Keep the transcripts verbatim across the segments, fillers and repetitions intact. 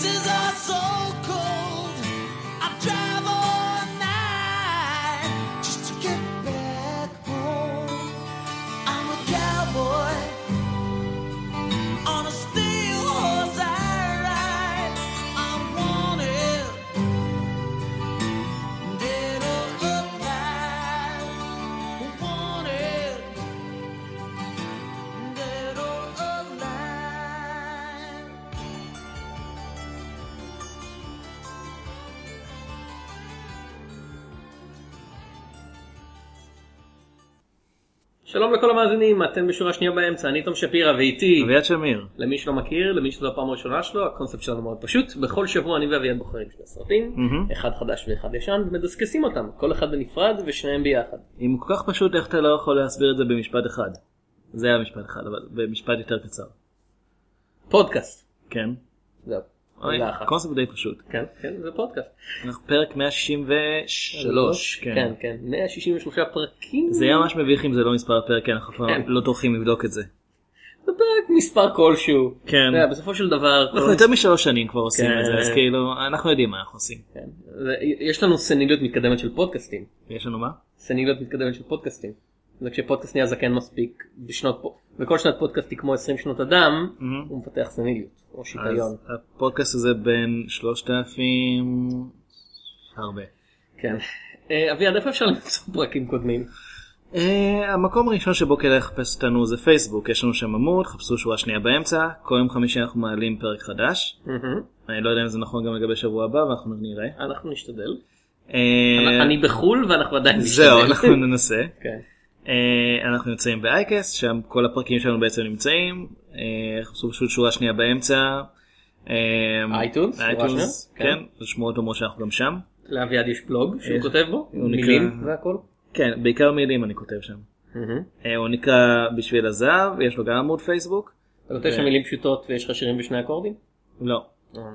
faces are so cold. I drive all night just to get back home. I'm a cowboy on a steel horse I ride. I'm wanted, dead or alive. Wanted, dead or alive. שלום לכל המאזינים, אתם בשורה שנייה באמצע, אני תום שפירא ואיתי אביעד שמיר. למי שלא מכיר, למי שזו הפעם הראשונה שלו, הקונספט שלנו מאוד פשוט. בכל שבוע אני ואביעד בוחרים שני סרטים, אחד חדש ואחד ישן, ומדסקסים אותם, כל אחד בנפרד ושניהם ביחד. אם הוא כל כך פשוט, איך אתה לא יכול להסביר את זה במשפט אחד? זה היה משפט אחד, אבל במשפט יותר קצר. פודקאסט. כן. זהו. אוי, קונספט די פשוט. כן, כן, זה פודקאסט. אנחנו פרק מאה שישים ושלוש. כן, כן, מאה שישים ושלושה פרקים. זה יהיה ממש מביך אם זה לא מספר הפרק, כי אנחנו לא טורחים לבדוק את זה. זה פרק מספר כלשהו. כן. בסופו של דבר... אנחנו יותר משלוש שנים כבר עושים את זה, אז כאילו, אנחנו יודעים מה אנחנו עושים. יש לנו סניליות מתקדמת של פודקאסטים. יש לנו מה? סניליות מתקדמת של פודקאסטים. זה כשפודקאסט נהיה זקן מספיק בשנות פה. בכל שנת פודקאסט היא כמו עשרים שנות אדם, הוא מפתח סניליות או שיטיון. אז הפודקאסט הזה בין שלושת אלפים... הרבה. כן. אביעד, איפה אפשר למצוא פרקים קודמים? המקום הראשון שבו כדאי לחפש אותנו זה פייסבוק. יש לנו שם עמוד, חפשו שורה שנייה באמצע. כל יום חמישי אנחנו מעלים פרק חדש. אני לא יודע אם זה נכון גם לגבי שבוע הבא, ואנחנו נראה. אנחנו נשתדל. אני בחול ואנחנו עדיין נשתדל. זהו, אנחנו ננסה. כן. אנחנו נמצאים באייקס, שם כל הפרקים שלנו בעצם נמצאים. חפשו פשוט שורה שנייה באמצע. אייטונס, אייטונס, כן, שמועות אומרות שאנחנו גם שם. לאביעד יש בלוג שהוא כותב בו, מילים והכל. כן, בעיקר מילים אני כותב שם. הוא נקרא בשביל הזהב, יש לו גם עמוד פייסבוק. אתה כותב שם מילים פשוטות ויש לך שירים בשני אקורדים? לא.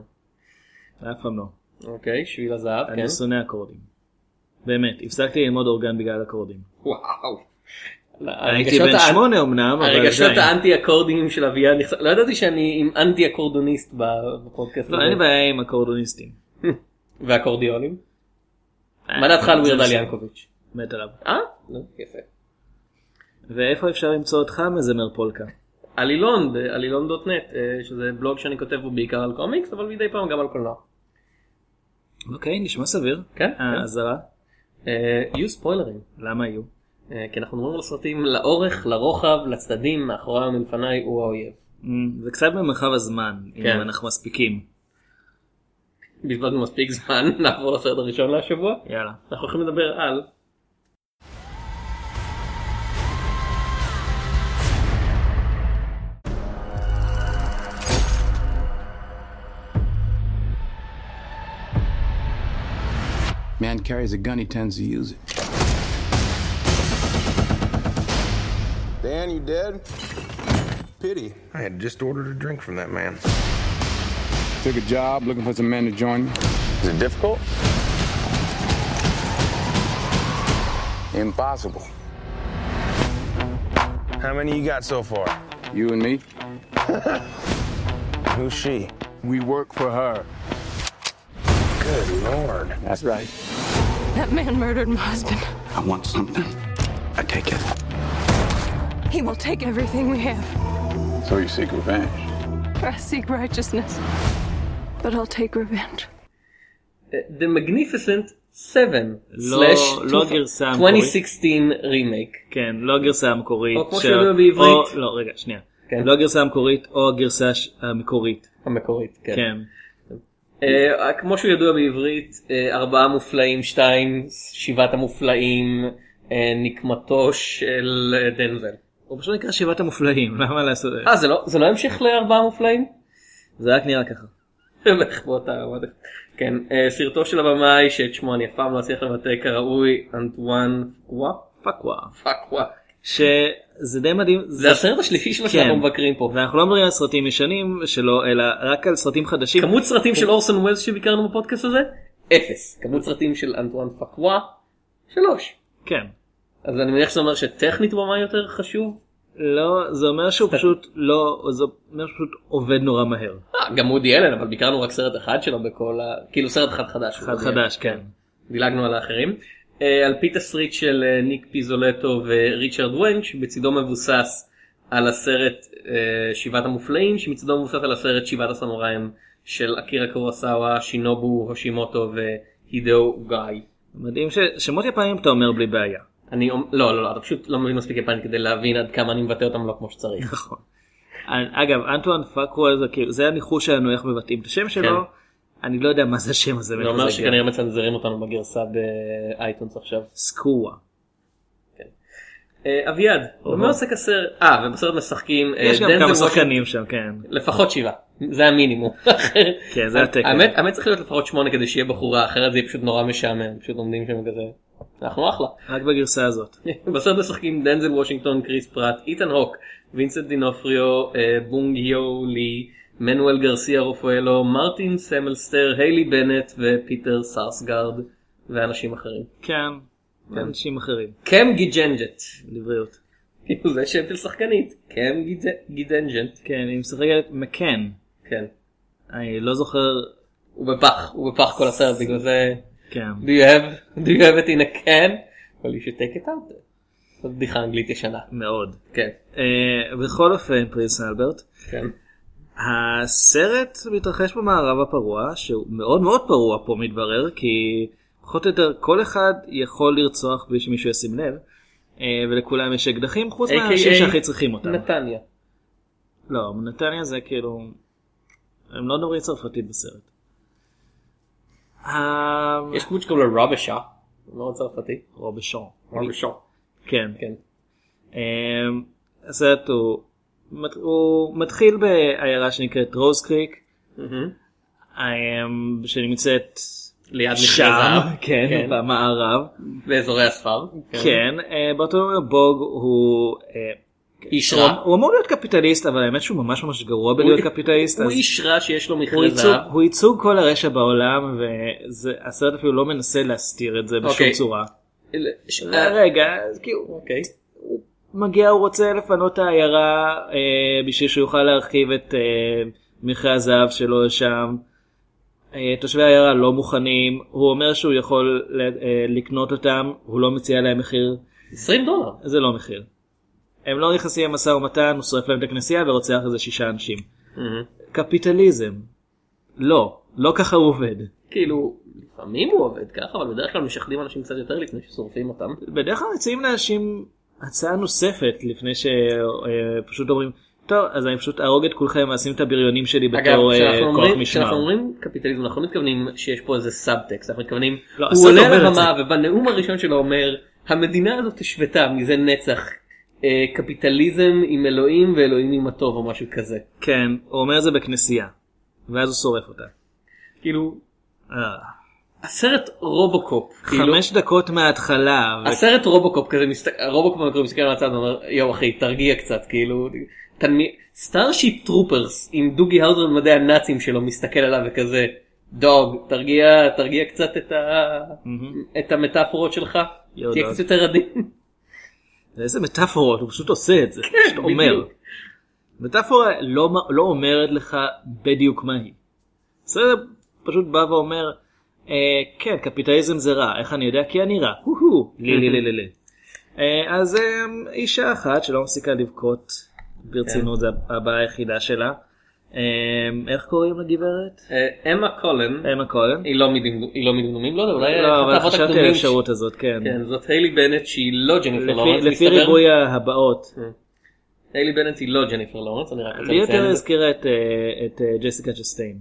אף פעם לא. אוקיי, שביל הזהב, כן. אני שונא אקורדים. באמת, הפסקתי ללמוד אורגן בגלל אקורדים. וואו. הייתי בן שמונה אמנם, אבל הרגשות האנטי אקורדים של אביעד, לא ידעתי שאני עם אנטי אקורדוניסט בפודקאסט. לא, אין לי בעיה עם אקורדוניסטים. ואקורדיונים? מה דעתך על ווירד אל ינקוביץ'? מת עליו. אה? יפה. ואיפה אפשר למצוא אותך מזמר פולקה? עלילון, עלילון דוט נט, שזה בלוג שאני כותב בו בעיקר על קומיקס, אבל מדי פעם גם על קולנוע. אוקיי, נשמע סביר. כן. הזרה? יהיו ספוילרים. למה יהיו? כי אנחנו מדברים על סרטים לאורך, לרוחב, לצדדים, מאחורי ומלפני הוא האויב. זה קצת במרחב הזמן, אם אנחנו מספיקים. בזבזנו מספיק זמן, נעבור לסרט הראשון להשבוע. יאללה. אנחנו הולכים לדבר על... Man carries a gun, he tends to use it. Dan, you dead? Pity. I had just ordered a drink from that man. Took a job, looking for some men to join me. Is it difficult? Impossible. How many you got so far? You and me? Who's she? We work for her. Good Lord. That's right. That man murdered my husband. I want something. I take it. He will take everything we have. So you seek revenge? I seek righteousness. But I'll take revenge. The Magnificent seven slash twenty sixteen remake. כן, לא הגרסה המקורית. או כמו שידוע בעברית. לא, רגע, שנייה. לא הגרסה המקורית או הגרסה המקורית. המקורית, כן. כן. כמו שהוא ידוע בעברית, ארבעה מופלאים, שתיים, שבעת המופלאים, נקמתו של דנזל. הוא פשוט נקרא שבעת המופלאים, למה לעשות את זה? אה, זה לא המשיך לארבעה מופלאים? זה רק נראה ככה. כן, סרטו של הבמאי שאת שמו אני אף פעם לא אצליח לבטא כראוי, אנטואן פקווה? פקווה. פקווה. שזה די מדהים. זה הסרט השלישי שלו שאנחנו מבקרים פה. ואנחנו לא מדברים על סרטים ישנים שלו, אלא רק על סרטים חדשים. כמות סרטים של אורסון ווילס שביקרנו בפודקאסט הזה? אפס. כמות סרטים של אנטואן פקווה? שלוש. כן. אז אני מניח שזה אומר שטכנית במאי יותר חשוב? לא, זה אומר שהוא פשוט לא, זה אומר שהוא פשוט עובד נורא מהר. אה, גם וודי אלן, אבל ביקרנו רק סרט אחד שלו בכל ה... כאילו סרט אחד חדש. אחד חדש, כן. דילגנו על האחרים. על פי תסריט של ניק פיזולטו וריצ'רד ווינץ', בצידו מבוסס על הסרט שבעת המופלאים, שמצדו מבוסס על הסרט שבעת הסמוראים של אקירה קורוסאווה, שינובו הושימוטו והידאו אוגאי. מדהים ששמות יפנים אתה אומר בלי בעיה. אני לא, לא, לא, אתה פשוט לא מבין מספיק יפנית כדי להבין עד כמה אני מבטא אותם לא כמו שצריך. נכון. אגב, אנטואן פאקווה, זה הניחוש שלנו איך מבטאים את השם שלו. אני לא יודע מה זה השם הזה. זה אומר שכנראה מצנזרים אותנו בגרסה באייטונס עכשיו. סקווה. אביעד, במה עוסק הסרט? אה, ובסרט משחקים... יש גם כמה שחקנים שם, כן. לפחות שבעה, זה המינימום. כן, זה התקן. האמת צריך להיות לפחות שמונה כדי שיהיה בחורה, אחרת זה יהיה פשוט נורא משעמם, פשוט עומדים שם כזה. אנחנו אחלה. רק בגרסה הזאת. בסרט משחקים דנזל וושינגטון, קריס פרט, איתן הוק, וינסנט דינופריו, בונג היו לי, מנואל גרסיה רופאלו, מרטין סמלסטר, היילי בנט ופיטר סארסגארד ואנשים אחרים. כן, אנשים אחרים. קם גיג'נג'ט. לבריאות. זה שם של שחקנית. קם גיג'נג'ט. כן, היא משחקת מקן. כן. אני לא זוכר. הוא בפח, הוא בפח כל הסרט בגלל זה. כן. Do you have, do you have it in a can? Well, you should take it out. זאת בדיחה אנגלית ישנה. מאוד. כן. בכל אופן, פרינס אלברט. כן. הסרט מתרחש במערב הפרוע, שהוא מאוד מאוד פרוע פה מתברר, כי פחות או יותר כל אחד יכול לרצוח בלי שמישהו ישים לב, ולכולם יש אקדחים חוץ מהאנשים שהכי צריכים אותם. נתניה. לא, נתניה זה כאילו, הם לא דוברי צרפתית בסרט. יש דמות שקוראים לו רובשה, לא צרפתי. רובשון. רובשון. כן. כן. הסרט הוא, הוא מתחיל בעיירה שנקראת רוז קריק, שנמצאת ליד שם, כן, במערב. באזורי הספר. כן, באותו אומר בוג הוא איש רע. הוא אמור להיות קפיטליסט, אבל האמת שהוא ממש ממש גרוע בלהיות קפיטליסט. הוא איש רע שיש לו מכרה זהב. הוא ייצוג כל הרשע בעולם, והסרט אפילו לא מנסה להסתיר את זה בשום צורה. רגע, אוקיי. הוא מגיע, הוא רוצה לפנות את העיירה בשביל שהוא יוכל להרחיב את מכרה הזהב שלו שם. תושבי העיירה לא מוכנים, הוא אומר שהוא יכול לקנות אותם, הוא לא מציע להם מחיר. עשרים דולר. זה לא מחיר. הם לא נכנסים עם מסע ומתן, הוא שורף להם את הכנסייה ורוצח איזה שישה אנשים. קפיטליזם. לא, לא ככה הוא עובד. כאילו, לפעמים הוא עובד ככה, אבל בדרך כלל משחדים אנשים קצת יותר לפני ששורפים אותם. בדרך כלל מציעים לאנשים הצעה נוספת לפני שפשוט אומרים, טוב, אז אני פשוט ארוג את כולכם ואשים את הבריונים שלי בתור כוח משמר. כשאנחנו אומרים קפיטליזם, אנחנו לא מתכוונים שיש פה איזה סאבטקסט, אנחנו מתכוונים, הוא עולה לבמה ובנאום הראשון שלו אומר, המדינה הזאת השוותה מזה נצח, קפיטליזם עם אלוהים ואלוהים עם הטוב או משהו כזה. כן, הוא אומר זה בכנסייה, ואז הוא שורף אותה. כאילו, הסרט רובוקופ. חמש דקות מההתחלה. הסרט רובוקופ כזה, רובוקופ מסתכל על הצד ואומר, יו אחי, תרגיע קצת, כאילו, סטארשיפ טרופרס עם דוגי האוזר במדעי הנאצים שלו מסתכל עליו וכזה, דוג, תרגיע, תרגיע קצת את המטאפורות שלך, תהיה קצת יותר עדין. איזה מטאפורות, הוא פשוט עושה את זה, פשוט אומר. מטאפורה לא אומרת לך בדיוק מה היא. זה פשוט בא ואומר, כן, קפיטליזם זה רע, איך אני יודע? כי אני רע. לי לי לי לי לי. אז אישה אחת שלא מפסיקה לבכות ברצינות, זה הבעיה היחידה שלה. איך קוראים לגברת? אמה קולן. אמה קולן. היא לא מדמדומים, לא, אבל חשבתי על האפשרות הזאת, כן. כן, זאת היילי בנט שהיא לא ג'ניפר לורנס. לפי ריבוי הבאות. היילי בנט היא לא ג'ניפר לורנס, אני רק רוצה לציין. לי יותר הזכירה את ג'סיקה צ'סטיין.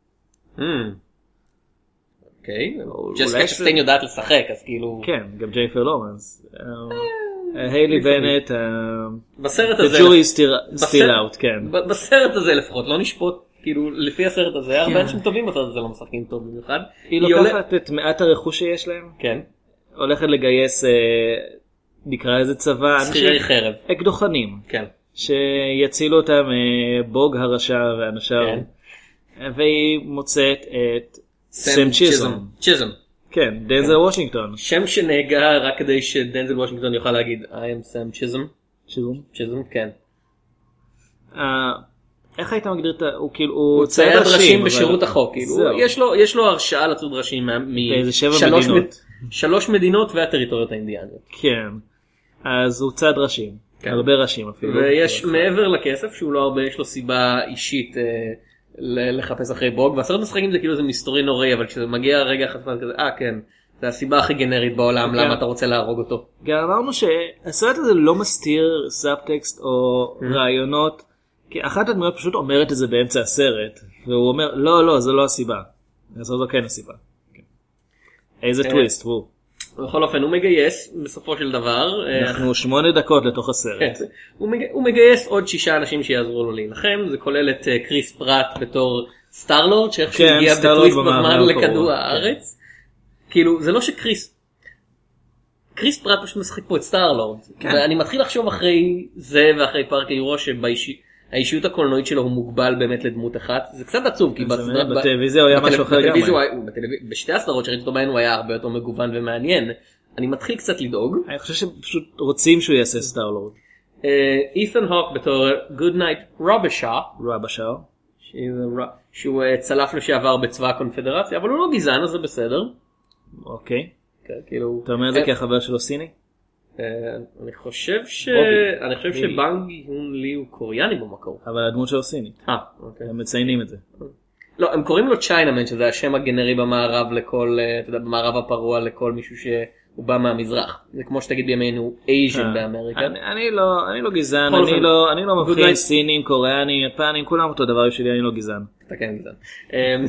אוקיי, ג'סיקה צ'סטיין יודעת לשחק, אז כאילו... כן, גם ג'ניפר לורנס. היילי בנט, בסרט הזה, still out, כן. בסרט הזה לפחות, לא נשפוט, כאילו, לפי הסרט הזה, הרבה אנשים טובים בסרט הזה לא משחקים טוב במיוחד. היא לוקחת את מעט הרכוש שיש להם, כן. הולכת לגייס, נקרא איזה צבא, שכירי חרב. אקדוחנים. כן. שיצילו אותם בוג הרשע ואנשיו. והיא מוצאת את סם צ'יזם. צ'יזם. כן, דנזל וושינגטון. שם שנהגה רק כדי שדנזל וושינגטון יוכל להגיד I am Sam Chisholm. Chisholm? Chisholm, כן. איך היית מגדיר את ה... הוא כאילו... הוא צייד ראשים בשירות אבל... החוק, כאילו, יש לו, יש לו הרשאה לצוד ראשים משלוש מדינות. שלוש מדינות והטריטוריות האינדיאניות. כן, אז הוא צד ראשים, כן. הרבה ראשים אפילו. ויש מעבר לכסף שהוא לא הרבה, יש לו סיבה אישית אה, לחפש אחרי בוג, והסרט משחקים זה כאילו זה מסתורי נוראי, אבל כשזה מגיע רגע אחד כזה, אה כן, זה הסיבה הכי גנרית בעולם, כן. למה אתה רוצה להרוג אותו. גם אמרנו שהסרט הזה לא מסתיר סאבטקסט או mm-hmm. רעיונות, כי אחת הדמויות פשוט אומרת את זה באמצע הסרט, והוא אומר, לא, לא, זו לא הסיבה. אז זו כן הסיבה. איזה טוויסט, הוא. בכל אופן, הוא מגייס בסופו של דבר. אנחנו שמונה דקות לתוך הסרט. הוא מגייס עוד שישה אנשים שיעזרו לו להילחם, זה כולל את קריס פרט בתור סטארלורד, שאיכשהו הגיע בטוויסט בזמן לכדור הארץ. כאילו, זה לא שקריס... קריס פרט פשוט משחק פה את סטארלורד. ואני מתחיל לחשוב אחרי זה ואחרי פארק היורו שבאישי... האישיות הקולנועית שלו הוא מוגבל באמת לדמות אחת. זה קצת עצוב, כי בטלוויזיה הוא היה משהו אחר גם. בשתי הסדרות שראיתי אותו בהן הוא היה הרבה יותר מגוון ומעניין. אני מתחיל קצת לדאוג. אני חושב שפשוט רוצים שהוא יעשה סטארלורד. אית'ן הוק בתור גודנייט רובשאו. רובשאו. שהוא צלף לשעבר בצבא הקונפדרציה, אבל הוא לא גזען, אז זה בסדר. אוקיי. כאילו... אתה אומר את זה כי החבר שלו סיני? אני חושב ש... אני חושב שבאנג יון לי הוא קוריאני במקור. אבל הדמות שלו סינית. אה, אוקיי. הם מציינים את זה. לא, הם קוראים לו צ'יינאמן, שזה השם הגנרי במערב לכל, אתה יודע, במערב הפרוע לכל מישהו שהוא בא מהמזרח. זה כמו שתגיד בימינו אייז'ן באמריקה. אני לא, אני לא גזען, אני לא מבחין סינים, קוריאנים, יפנים, כולם אותו דבר שלי, אני לא גזען. אתה כן גזען.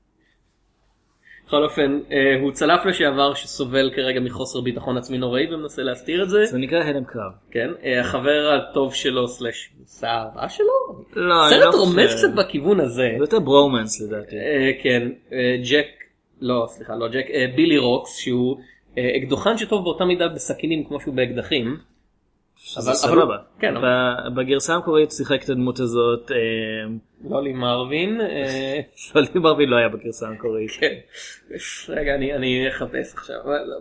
בכל אופן, הוא צלף לשעבר שסובל כרגע מחוסר ביטחון עצמי נוראי ומנסה להסתיר את זה. זה נקרא הלם קרב. כן, החבר הטוב שלו סלש סעבה שלו? לא, סרט רומז קצת בכיוון הזה. זה יותר ברומנס לדעתי. כן, ג'ק, לא סליחה, לא ג'ק, בילי רוקס שהוא אקדוחן שטוב באותה מידה בסכינים כמו שהוא באקדחים. זה סבבה. בגרסה המקורית שיחק את הדמות הזאת. לולי מרווין. לולי מרווין לא היה בגרסה המקורית. כן. רגע, אני אחפש עכשיו.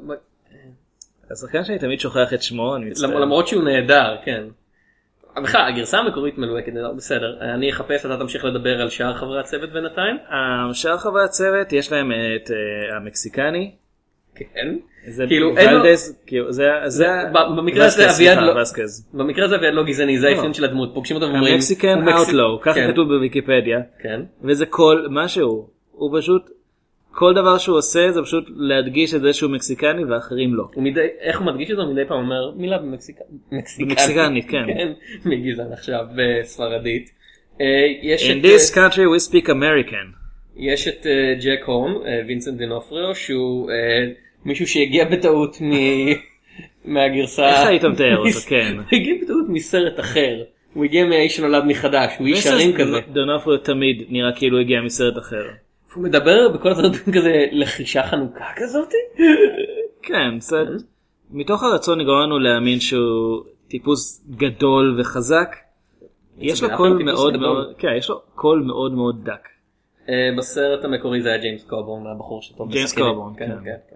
השחקן שאני תמיד שוכח את שמו, אני מצטער. למרות שהוא נהדר, כן. בכלל, הגרסה המקורית מלוהקת נהדר, בסדר. אני אחפש, אתה תמשיך לדבר על שאר חברי הצוות בינתיים. שאר חברי הצוות, יש להם את המקסיקני. כן. זה ולדס, זה במקרה הזה אביעד לא, במקרה הזה אביעד לא גזעני, זה האפיון של הדמות, פוגשים אותו ואומרים, המקסיקן אאוטלואו, ככה כתוב בוויקיפדיה, וזה כל משהו, הוא פשוט, כל דבר שהוא עושה זה פשוט להדגיש את זה שהוא מקסיקני ואחרים לא. איך הוא מדגיש את זה? הוא מדי פעם אומר מילה במקסיקנית, כן. מגזען עכשיו בספרדית. In this country we speak American. יש את ג'ק הורן, וינסנט דינופריו, שהוא מישהו שהגיע בטעות מהגרסה... איך היית מתאר אותו, כן. הוא הגיע בטעות מסרט אחר. הוא הגיע מהאיש שנולד מחדש, הוא איש שרים כזה. דינופריו תמיד נראה כאילו הגיע מסרט אחר. הוא מדבר בכל הסרטים כזה לחישה חנוכה כזאת? כן, קצת. מתוך הרצון נגרם לנו להאמין שהוא טיפוס גדול וחזק. יש לו קול מאוד מאוד... כן, יש לו קול מאוד מאוד דק. בסרט המקורי זה היה ג'יימס קובורן, הבחור שטוב ג'יימס קובורן, כן.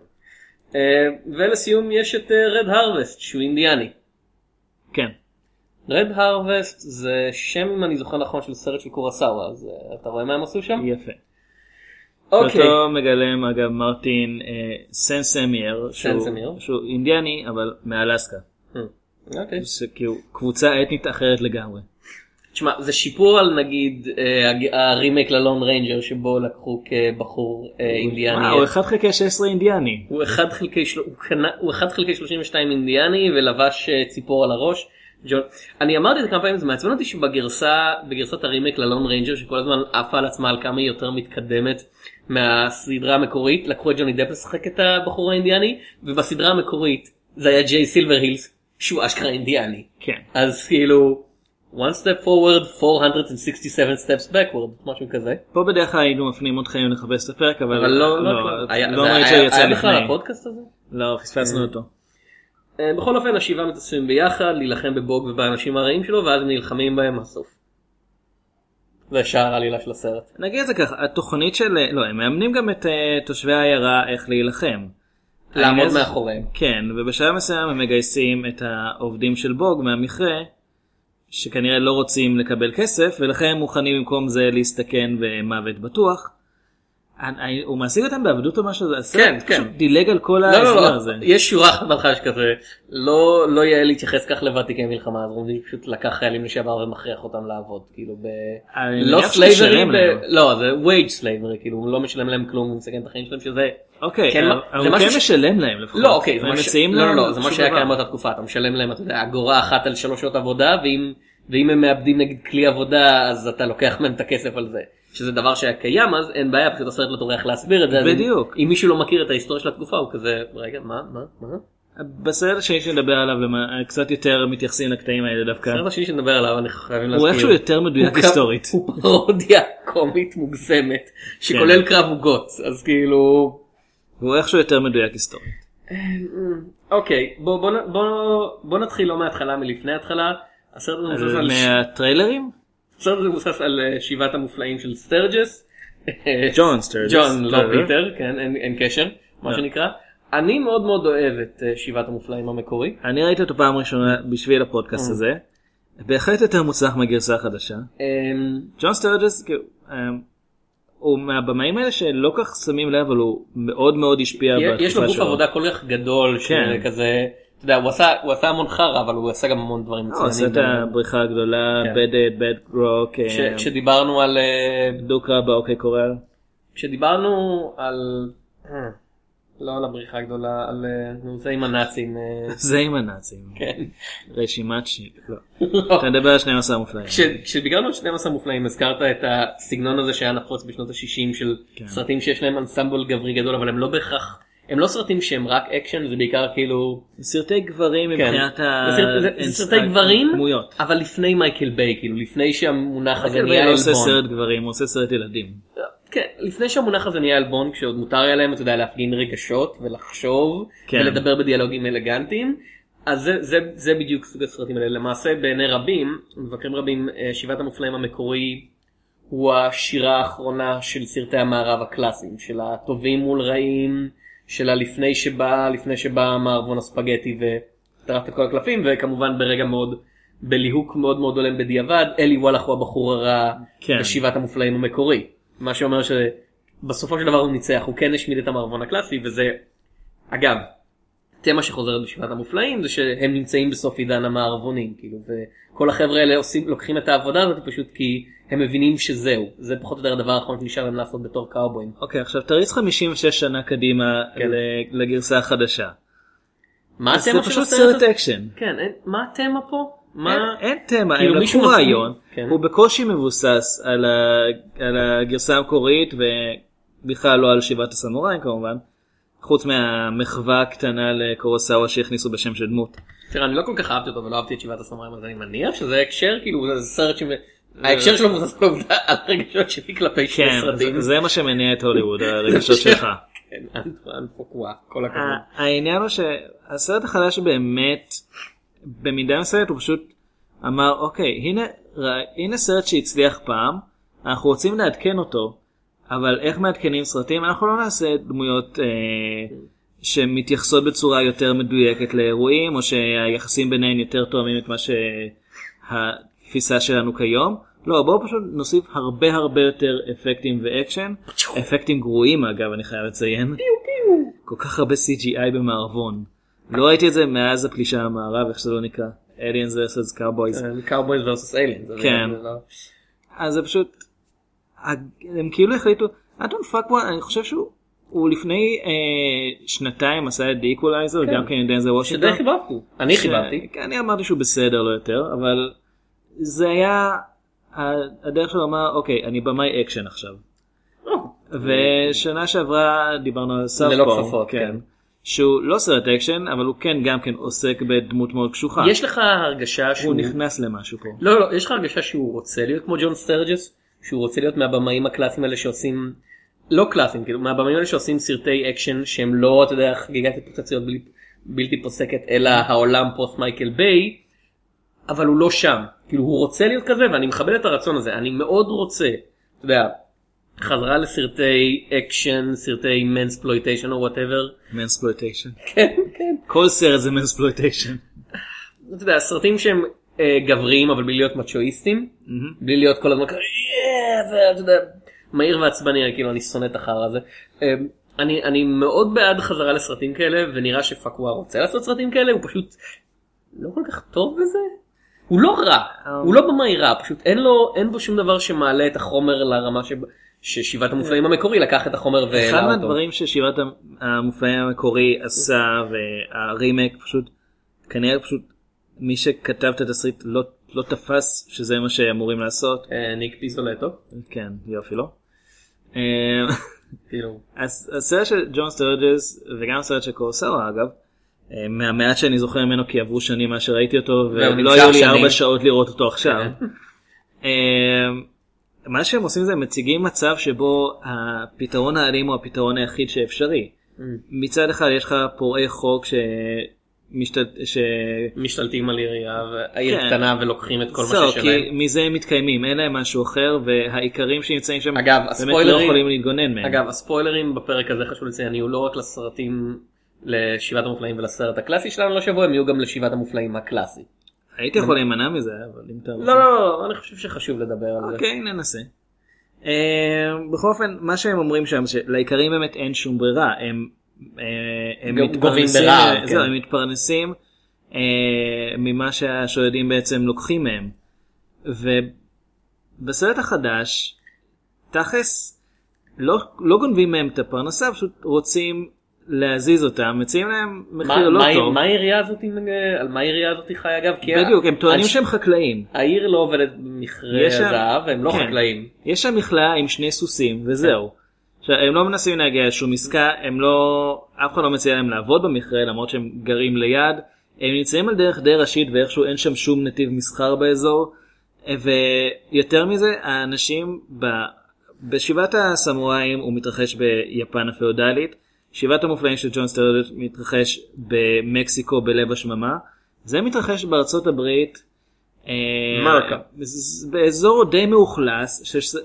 ולסיום יש את רד הרווסט שהוא אינדיאני. כן. רד הרווסט זה שם, אם אני זוכר נכון, של סרט של קורסאווה, אז אתה רואה מה הם עשו שם? יפה. אוקיי. אותו מגלם אגב מרטין סנסמייר, שהוא אינדיאני אבל מאלסקה. אוקיי. כאילו קבוצה אתנית אחרת לגמרי. תשמע, זה שיפור על נגיד הרימייק ללון ריינג'ר שבו לקחו כבחור אינדיאני. הוא אחד חלקי שש עשרה אינדיאני. הוא אחד חלקי שלושים ושתיים אינדיאני ולבש ציפור על הראש. אני אמרתי את זה כמה פעמים, זה מעצבן אותי שבגרסת הרימייק ללון ריינג'ר שכל הזמן עפה על עצמה על כמה היא יותר מתקדמת מהסדרה המקורית, לקחו את ג'וני דפ לשחק את הבחור האינדיאני, ובסדרה המקורית זה היה ג'יי סילבר הילס שהוא אשכרה אינדיאני. כן. אז כאילו one step forward, four hundred sixty-seven steps backward, משהו כזה. פה בדרך כלל היינו מפנים אתכם לחפש את הפרק, אבל לא, לא, לא ראית שיצא בכלל הפודקאסט הזה? לא, חספסנו אותו. בכל אופן, השבעה מתאספים ביחד, להילחם בבוג ובאנשים הרעים שלו, ואז הם נלחמים בהם בסוף. זה שער העלילה של הסרט. נגיד את זה ככה, התוכנית של, לא, הם מאמנים גם את תושבי העיירה איך להילחם. לעמוד מאחוריהם. כן, ובשלב מסוים הם מגייסים את העובדים של בוג מהמכרה, שכנראה לא רוצים לקבל כסף, ולכן הם מוכנים במקום זה להסתכן במוות בטוח. הוא מעסיק אותם בעבדות או משהו, כן, כן. דילג על כל לא, ההסדר לא, הזה. יש שורה אחת מלחש כזה, לא, לא יהיה להתייחס כך לוותיקי מלחמה, אז הוא פשוט לקח חיילים לשעבר ומכריח אותם לעבוד, כאילו ב... לא סלייברי, לא, זה wage סלייברי, כאילו הוא לא משלם להם כלום, הוא מסכן את החיים שלהם שזה... אוקיי, אבל הוא כן משלם להם לפחות. לא, אוקיי, לא, לא, זה מה שהיה קיים באותה תקופה, אתה משלם להם, אתה יודע, אגורה אחת על שלוש שעות עבודה, ואם הם מאבדים נגד כלי עבודה, אז אתה לוקח מהם את הכסף על זה. שזה דבר שהיה קיים, אז אין בעיה, פשוט הסרט לא טורח להסביר את זה. בדיוק. אם מישהו לא מכיר את ההיסטוריה של התקופה, הוא כזה, רגע, מה, מה, מה? בסרט השני שנדבר עליו, קצת יותר מתייחסים לקטעים האלה דווקא. בסרט השני שנדבר עליו, אני חייבים להזכיר. הוא איכשהו יותר מדויק היסטורית. הוא פרודיה קומית מוגזמת, שכולל קרב עוגות, אז כאילו... הוא איכשהו יותר מדויק היסטורית. אוקיי, בוא נתחיל לא מההתחלה, מלפני ההתחלה. הסרט הזה מבוסס על... מהטריילרים? הסרט הזה מבוסס על שבעת המופלאים של סטרג'ס. ג'ון סטרג'ס. ג'ון, לא פיטר, כן, אין קשר, מה שנקרא. אני מאוד מאוד אוהב את שבעת המופלאים המקורי. אני ראיתי אותו פעם ראשונה בשביל הפודקאסט הזה. בהחלט יותר מוצלח מהגרסה החדשה. ג'ון סטרג'ס הוא מהבמאים האלה שלא כך שמים לב, אבל הוא מאוד מאוד השפיע בתקופה שלו. יש לו גוף עבודה כל כך גדול שכזה... אתה יודע, הוא עשה, הוא עשה המון חרא, אבל הוא עשה גם המון דברים מצוינים. הוא עשה את הבריחה הגדולה, בדד, בד רוק. כשדיברנו על... דוקרה באוקיי קורל. כשדיברנו על... לא על הבריחה הגדולה, על... זה עם הנאצים. זה עם הנאצים. כן. רשימת שיט. לא. אתה מדבר על שנים עשר מופלאים. כשדיברנו על שנים עשר מופלאים, הזכרת את הסגנון הזה שהיה נפוץ בשנות ה-שישים של סרטים שיש להם אנסמבל גברי גדול, אבל הם לא בהכרח... הם לא סרטים שהם רק אקשן, זה בעיקר כאילו... סרטי גברים מבחינת ה... זה סרטי גברים, אבל לפני מייקל ביי, כאילו, לפני שהמונח הזה נהיה אלבון. מייקל ביי לא עושה סרט גברים, הוא עושה סרט ילדים. כן, לפני שהמונח הזה נהיה אלבון, כשעוד מותר היה להם, אתה יודע, להפגין רגשות ולחשוב, ולדבר בדיאלוגים אלגנטיים, אז זה בדיוק סוג הסרטים האלה. למעשה, בעיני רבים, מבקרים רבים, שבעת המופלאים המקורי, הוא השירה האחרונה של סרטי המערב הקלאסיים, של הטובים מול רעים, שלה לפני שבא, לפני שבא מערבון הספגטי וטרף את כל הקלפים, וכמובן ברגע מאוד, בליהוק מאוד מאוד עולם בדיעבד, אלי וואלך הוא הבחור הרע בשבעת המופלאים המקורי. מה שאומר שבסופו של דבר הוא ניצח, הוא כן השמיד את המערבון הקלאסי, וזה, אגב, תמה שחוזרת בשבעת המופלאים, זה שהם נמצאים בסוף עידן המערבונים, כאילו, וכל החבר'ה האלה עושים, לוקחים את העבודה הזאת פשוט כי הם מבינים שזהו, זה פחות או יותר הדבר האחרון שנשאר להם לעשות בתור קאובויים. אוקיי, עכשיו תריץ חמישים ושש שנה קדימה לגרסה החדשה. מה התמה זה פשוט סרט אקשן. כן, מה התמה פה? אין תמה, הם לקחו רעיון, הוא בקושי מבוסס על הגרסה המקורית, ובכלל לא על שבעת הסמוראים כמובן, חוץ מהמחווה הקטנה לקורוסאווה שהכניסו בשם של דמות. תראה, אני לא כל כך אהבתי אותו, ולא אהבתי את שבעת הסמוראים, אז אני מניח שזה הקשר, כאילו, זה סרט ש... ההקשר שלו מבוסס על הרגשות שלי כלפי שני סרטים. כן, זה מה שמניע את הוליווד, הרגשות שלך. כן, אנפוקווה, כל הכבוד. העניין הוא שהסרט החדש באמת, במידה מסוימת הוא פשוט אמר, אוקיי, הנה סרט שהצליח פעם, אנחנו רוצים לעדכן אותו, אבל איך מעדכנים סרטים? אנחנו לא נעשה דמויות שמתייחסות בצורה יותר מדויקת לאירועים, או שהיחסים ביניהם יותר תואמים את מה שהתפיסה שלנו כיום. לא, בואו פשוט נוסיף הרבה הרבה יותר אפקטים ואקשן. אפקטים גרועים אגב, אני חייב לציין. כל כך הרבה סי ג'י איי במערבון. לא ראיתי את זה מאז הפלישה המערב, איך שזה לא נקרא. Aliens versus Cowboys. Cowboys versus Aliens. כן. אז זה פשוט... הם כאילו החליטו... אדון פאקבון, אני חושב שהוא לפני שנתיים עשה את The Equalizer, גם כן דנזל וושינגטון. שדי חיבבתי. אני חיבבתי. אני אמרתי שהוא בסדר לא יותר, אבל זה היה... הדרך שלו אמר, אוקיי, אני במאי אקשן עכשיו. ושנה שעברה דיברנו על סארפו. ללא כפפות, כן. שהוא לא סרט אקשן, אבל הוא כן גם כן עוסק בדמות מאוד קשוחה. יש לך הרגשה שהוא... הוא נכנס למשהו פה. לא, לא, יש לך הרגשה שהוא רוצה להיות כמו ג'ון סטרג'ס, שהוא רוצה להיות מהבמאים הקלאסיים האלה שעושים, לא קלאסיים, כאילו, מהבמאים האלה שעושים סרטי אקשן שהם לא, אתה יודע, חגיגת התפוצציות בל... בלתי פוסקת, אלא העולם פוסט מייקל ביי, אבל הוא לא שם. כאילו, הוא רוצה להיות כזה, ואני מכבד את הרצון הזה. אני מאוד רוצה, אתה יודע, חזרה לסרטי אקשן, סרטי מנספלויטיישן או whatever. מנספלויטיישן. כן, כן. כל סרט זה מנספלויטיישן. אתה יודע, סרטים שהם גבריים אבל בלי להיות מצ'ואיסטים, בלי להיות כל הזמן כזה, ואתה יודע, מהיר ועצבני, כאילו אני שונא את החרא הזה. אני, אני מאוד בעד חזרה לסרטים כאלה, ונראה שפקווה רוצה לעשות סרטים כאלה, הוא פשוט לא כל כך טוב בזה. הוא לא רע, הוא לא במאי רע, פשוט אין לו, אין בו שום דבר שמעלה את החומר לרמה ש... ששיבת המופלאים המקורי לקח את החומר והעלה אותו. אחד מהדברים ששיבת המופלאים המקורי עשה, והרימק פשוט, כנראה פשוט מי שכתב את התסריט לא, לא תפס שזה מה שאמורים לעשות. ניק פיזולטו. כן, יופי לא. הסרט של ג'ון סטרג'ס וגם הסרט של קורסרו אגב, מהמעט שאני זוכר ממנו כי עברו שנים מה שראיתי אותו ולא היו לי ארבע שעות לראות אותו עכשיו. מה שהם עושים זה מציגים מצב שבו הפתרון האלים הוא הפתרון היחיד שאפשרי. מצד אחד יש לך פורעי חוק שמשתלטים על עירייה והעיר קטנה ולוקחים את כל מה ששלהם. כי מזה הם מתקיימים, אין להם משהו אחר והעיקרים שנמצאים שם באמת לא יכולים להתגונן מהם. אגב, הספוילרים בפרק הזה חשוב לציין, יהיו לא רק לסרטים לשיבת המופלאים ולסרט הקלאסי שלנו לשבוע, הם יהיו גם לשיבת המופלאים הקלאסי. הייתי יכול להימנע מזה, אבל אם אתה רוצה. לא, לא, לא, אני חושב שחשוב לדבר על זה. אוקיי, ננסה. בכל אופן, מה שהם אומרים שם, שלעיקרים באמת אין שום ברירה, הם מתפרנסים ממה שהשודדים בעצם לוקחים מהם. ובסרט החדש, תכלס, לא גונבים מהם את הפרנסה, פשוט רוצים להזיז אותם, מציעים להם מחיר לא טוב. מה העירייה הזאת, על מה העירייה הזאת חי אגב? בדיוק, הם טוענים שהם חקלאים. העיר לא עובדת במכרה הזהב, והם לא חקלאים. יש שם מכלאה עם שני סוסים, וזהו. הם לא מנסים להגיע לשום עסקה, אף אחד לא מציע להם לעבוד במכרה, למרות שהם גרים ליד. הם נמצאים על דרך די ראשית, ואיכשהו אין שם שום נתיב מסחר באזור. ויותר מזה, האנשים בשבעת הסמוראים, הוא מתרחש ביפן הפאודלית. שיבת המופלאים של ג'ון סטרג'ס מתרחש במקסיקו בלב השממה. זה מתרחש בארצות הברית. אמריקה. באזור די מאוכלס,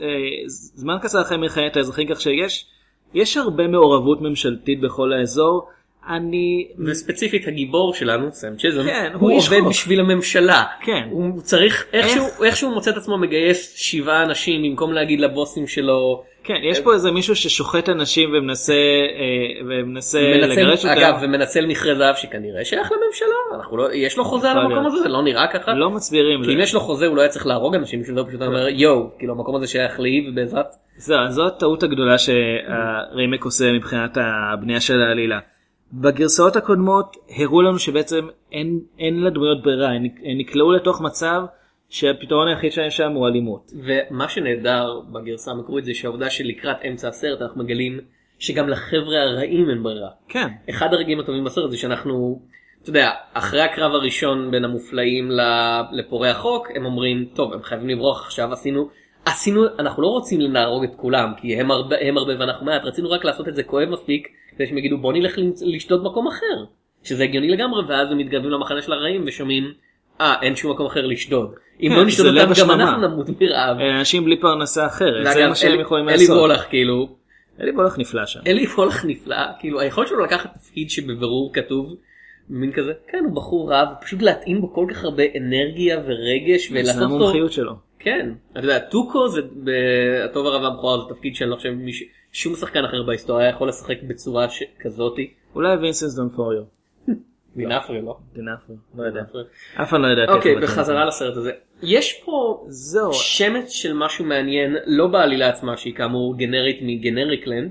שזמן קצר אחרי מלחמת האזרחים, כך שיש יש הרבה מעורבות ממשלתית בכל האזור. אני... וספציפית הגיבור שלנו, סם צ'יזם, כן, הוא, הוא עובד בשביל הממשלה. כן. הוא צריך, איכשהו, איכשהו מוצא את עצמו מגייס שבעה אנשים, במקום להגיד לבוסים שלו... כן, יש פה איזה מישהו ששוחט אנשים ומנסה, ומנסה לגרש אותם. אגב, ומנצל מכרה זהב שכנראה שייך לממשלה. אנחנו לא, יש לו חוזה על המקום הזה, זה לא נראה ככה. לא מצבירים. כי אם יש לו חוזה, הוא לא היה צריך להרוג אנשים, שזה פשוט אומר, יו, כאילו המקום הזה שייך לי, ובעזרת... זו הטעות הגדולה שהרימק עושה מבחינת הבנייה של העלילה. בגרסאות הקודמות הראו לנו שבעצם אין, אין לדמויות ברירה, הם נקלעו לתוך מצב שהפתרון היחיד שלהם שם הוא אלימות. ומה שנהדר בגרסה המקורית זה שהעובדה שלקראת אמצע הסרט אנחנו מגלים שגם לחבר'ה הרעים אין ברירה. כן. אחד הרגעים הטובים בסרט זה שאנחנו, אתה יודע, אחרי הקרב הראשון בין המופלאים לפורעי החוק, הם אומרים, טוב, הם חייבים לברוח עכשיו, עשינו, עשינו, אנחנו לא רוצים להרוג את כולם, כי הם הרבה, הם הרבה ואנחנו מעט, רצינו רק לעשות את זה כואב מספיק, כדי שהם יגידו בוא נלך לשתות מקום אחר, שזה הגיוני לגמרי, ואז הם מתגרבים למחנה של הרעים ושומעים, אה, אין שום מקום אחר לשדוד. אם לא נשתות אותם גם אנחנו נמות מרעב. אנשים בלי פרנסה אחרת, זה מה שהם יכולים לעשות. אלי בולח כאילו. אלי בולח נפלא שם. אלי בולח נפלא, כאילו היכולת שלו לקחת תפקיד שבבירור כתוב, מין כזה, כן הוא בחור רב, פשוט להתאים בו כל כך הרבה אנרגיה ורגש, ולעשות אותו. זה המומחיות שלו. כן, אתה יודע, טוקו זה, הטוב הרב המכוער זה תפקיד שאני לא חושב שום שחקן אחר בהיסטוריה יכול לשחק בצורה כזאת. אולי וינסנס דונפוריו. דינפרי, לא? דינפרי, לא יודע. אף פעם לא יודעת. אוקיי, בחזרה לסרט הזה. יש פה שמץ של משהו מעניין, לא בעלילה עצמה, שהיא כאמור גנרית מגנריקלנד.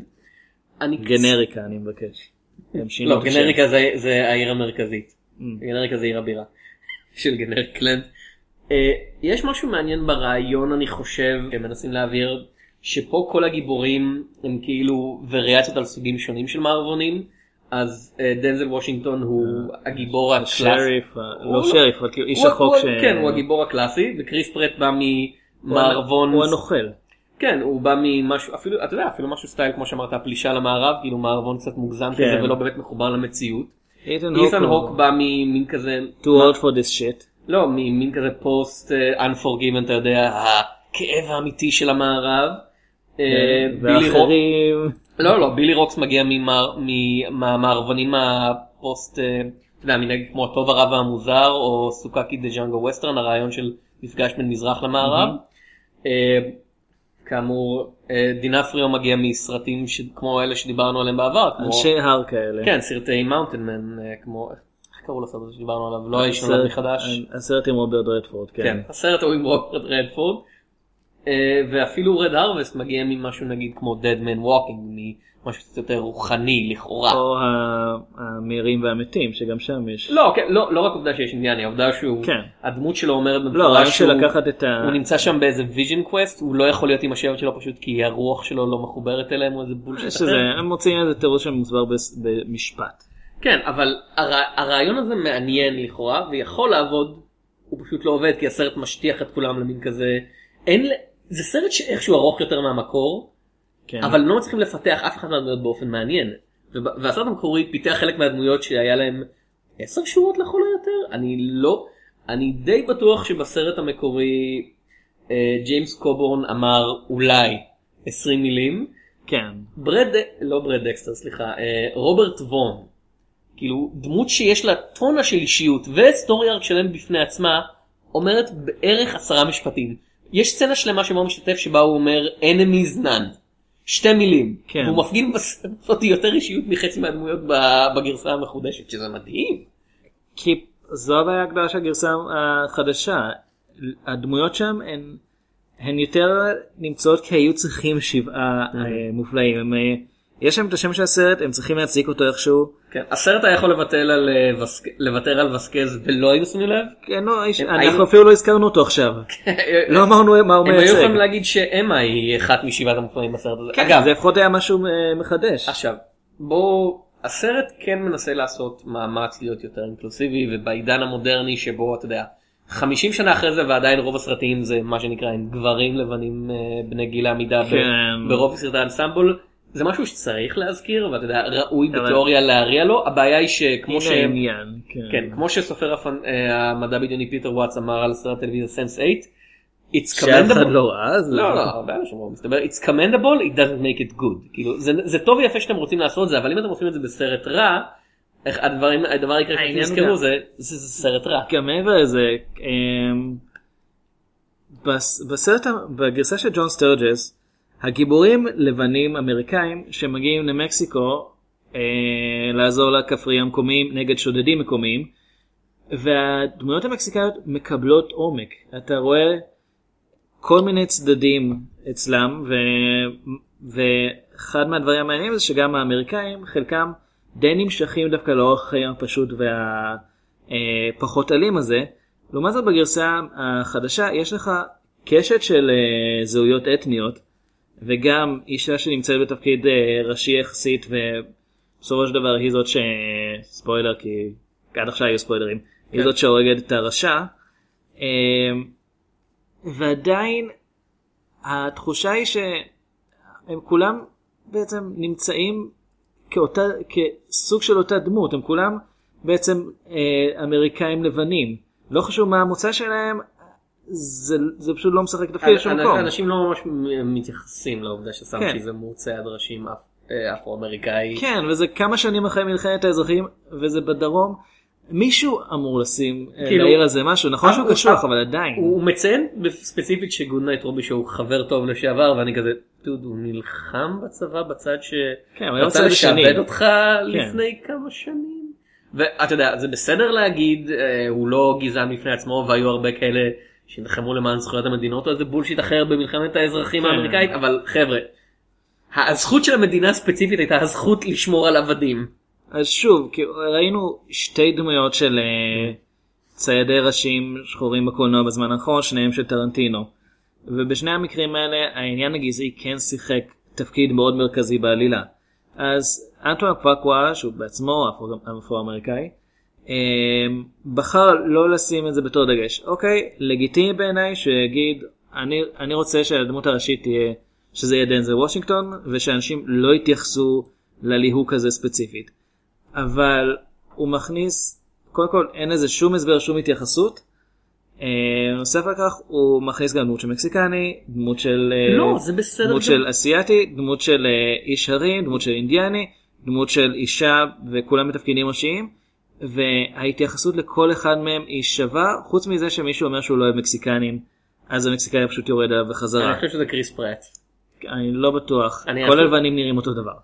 גנריקה, אני מבקש. לא, גנריקה זה העיר המרכזית. גנריקה זה עיר הבירה של גנריקלנד. יש משהו מעניין ברעיון, אני חושב, הם מנסים להעביר, שפה כל הגיבורים הם כאילו וריאציות על סוגים שונים של מערבונים. אז דנזל וושינגטון הוא הגיבור הקלאסי. שריף, לא שריף, אבל כאילו איש החוק ש... כן, הוא הגיבור הקלאסי, וקריס פרט בא ממערבון... הוא הנוכל. כן, הוא בא ממשהו, אפילו, אתה יודע, אפילו משהו סטייל, כמו שאמרת, הפלישה למערב, כאילו מערבון קצת מוגזם כזה, ולא באמת מחובר למציאות. אית'ן הוק בא ממין כזה... too old for this shit. לא, ממין כזה פוסט unforgiven, אתה יודע, הכאב האמיתי של המערב. ואחרים... לא, לא, בילי רוקס מגיע מהמערבונים הפוסט אתה יודע, מנהג כמו הטוב הרע והמוזר, או סוכקי דה ג'אנגו ווסטרן, הרעיון של מפגש בין מזרח למערב. כאמור, דינפריו מגיע מסרטים כמו אלה שדיברנו עליהם בעבר. אנשי הר כאלה. כן, סרטי מאונטנמן, כמו, איך קראו לסרט הזה שדיברנו עליו? לא האיש נולד מחדש. הסרט עם רוברט רדפורד, כן. כן, הסרט הוא עם רוברט רדפורד. ואפילו רד הרווסט מגיע ממשהו נגיד כמו Dead Man Walking, משהו קצת יותר רוחני לכאורה. או המהירים והמתים, שגם שם יש. לא, כן, לא, לא רק עובדה שיש אינדיאני, העובדה שהוא, כן. הדמות שלו אומרת לא, במפורש שהוא, לקחת את ה... הוא נמצא שם באיזה vision quest, הוא לא יכול להיות עם השבט שלו פשוט כי הרוח שלו לא מחוברת אליהם, או איזה בולשיט שזה, אחר. הם מוצאים איזה תירוץ שמוסבר במשפט. כן, אבל הר... הרעיון הזה מעניין לכאורה, ויכול לעבוד, הוא פשוט לא עובד, כי הסרט משטיח את כולם למין כזה, אין, זה סרט שאיכשהו ארוך יותר מהמקור, כן. אבל לא מצליחים לפתח אף אחד מהדמויות באופן מעניין. והסרט המקורי פיתח חלק מהדמויות שהיה להם עשר שורות לכל היותר. אני לא, אני די בטוח שבסרט המקורי ג'יימס קובורן אמר אולי עשרים מילים. כן. ברד, לא ברד דקסטר, סליחה, רוברט וון. כאילו דמות שיש לה טונה של אישיות וסטורי ארק שלם בפני עצמה, אומרת בערך עשרה משפטים. יש סצנה שלמה שבה הוא משתתף שבה הוא אומר enemies none. שתי מילים. כן. והוא מפגין בסרט יותר אישיות מחצי מהדמויות בגרסה המחודשת, שזה מדהים. כי זו הבעיה הגדולה של הגרסה החדשה. הדמויות שם הן, הן יותר נמצאות כי היו צריכים שבעה מופלאים. הם, יש להם את השם של הסרט, הם צריכים להציג אותו איכשהו. כן. הסרט היה יכול לוותר על, לוותר על וסקז ולא היינו שמים לב? כן, לא, אנחנו אפילו לא הזכרנו אותו עכשיו. לא אמרנו מה הוא מייצג. הם היו יכולים להגיד שאמה היא אחת משבעת המופלאים בסרט הזה. כן, אגב, זה לפחות היה משהו מחדש. עכשיו, בוא, הסרט כן מנסה לעשות מאמץ להיות יותר אינקלוסיבי, ובעידן המודרני שבו, אתה יודע, חמישים שנה אחרי זה ועדיין רוב הסרטים זה מה שנקרא עם גברים לבנים בני גיל העמידה כן. ברוב סרטי האנסמבל. זה משהו שצריך להזכיר, ואתה יודע, ראוי בתיאוריה להריע לו. הבעיה היא שכמו ש... העניין, כן. כן, כמו שסופר המדע בדיוני פיטר וואטס אמר על סרט טלוויזיה סנס שמונה, it's שאף אחד commendable. לא ראה, לא, לא, הרבה אנשים רואים, מסתבר, it's commendable, it doesn't make it good. כאילו, זה, זה טוב ויפה שאתם רוצים לעשות זה, אבל אם אתם עושים את זה בסרט רע, הדברים, הדבר העיקרי שנזכרו זה, זה, זה סרט רע. גם מעבר לזה, בסרט, בגרסה של ג'ון סטרג'ס, הגיבורים לבנים אמריקאים שמגיעים למקסיקו אה, לעזור לכפרי המקומיים נגד שודדים מקומיים, והדמויות המקסיקאיות מקבלות עומק. אתה רואה כל מיני צדדים אצלם, ו... ואחד מהדברים המעניינים זה שגם האמריקאים חלקם די נמשכים דווקא לאורך חיים הפשוט והפחות אלים הזה. לעומת זאת בגרסה החדשה יש לך קשת של אה, זהויות אתניות, וגם אישה שנמצאת בתפקיד ראשי יחסית, ובסופו של דבר היא זאת ש... ספוילר, כי עד עכשיו היו ספוילרים, היא זאת שהורגת את הרשע, ועדיין התחושה היא שהם כולם בעצם נמצאים כאותה, כסוג של אותה דמות, הם כולם בעצם אמריקאים לבנים, לא חשוב מה המוצא שלהם, זה, זה פשוט לא משחק תפקיד לשום מקום. אנשים לא ממש מתייחסים לעובדה ששם כן. שזה מוצא הדרשים אפרו-אמריקאי. כן, וזה כמה שנים אחרי מלחמת האזרחים, וזה בדרום. מישהו אמור לשים כאילו, לעיר הזה משהו, נכון שהוא קשוח, אבל עדיין. הוא מציין ספציפית שגודנייט רובי שהוא חבר טוב לשעבר, ואני כזה, דוד, הוא נלחם בצבא בצד שרצה כן, לשעבד אותך כן. לפני כמה שנים. ואתה יודע, זה בסדר להגיד, הוא לא גזען בפני עצמו, והיו הרבה כאלה שנלחמו למען זכויות המדינות, או איזה בולשיט אחר במלחמת האזרחים האמריקאית, אבל חבר'ה, הזכות של המדינה הספציפית הייתה הזכות לשמור על עבדים. אז שוב, ראינו שתי דמויות של ציידי ראשים שחורים בקולנוע בזמן האחרון, שניהם של טרנטינו. ובשני המקרים האלה, העניין הגזעי כן שיחק תפקיד מאוד מרכזי בעלילה. אז אנטואן פאקווה, שהוא בעצמו אפרו-אמריקאי, בחר לא לשים את זה בתור דגש. אוקיי, לגיטימי בעיניי שיגיד, אני, אני רוצה שהדמות הראשית תהיה, שזה יהיה דנזל וושינגטון, ושאנשים לא יתייחסו לליהוק הזה ספציפית. אבל הוא מכניס, קודם כל אין איזה שום הסבר, שום התייחסות. נוסף על כך, הוא מכניס גם דמות של מקסיקני, דמות של, לא, זה בסדר דמות של אסיאטי, דמות של איש הרים, דמות של אינדיאני, דמות של אישה, וכולם בתפקידים ראשיים. וההתייחסות לכל אחד מהם היא שווה, חוץ מזה שמישהו אומר שהוא לא אוהב מקסיקנים, אז המקסיקני פשוט יורד עליו בחזרה. אני חושב שזה קריס פרט. אני לא בטוח, אני כל אפילו- הלבנים נראים אותו דבר.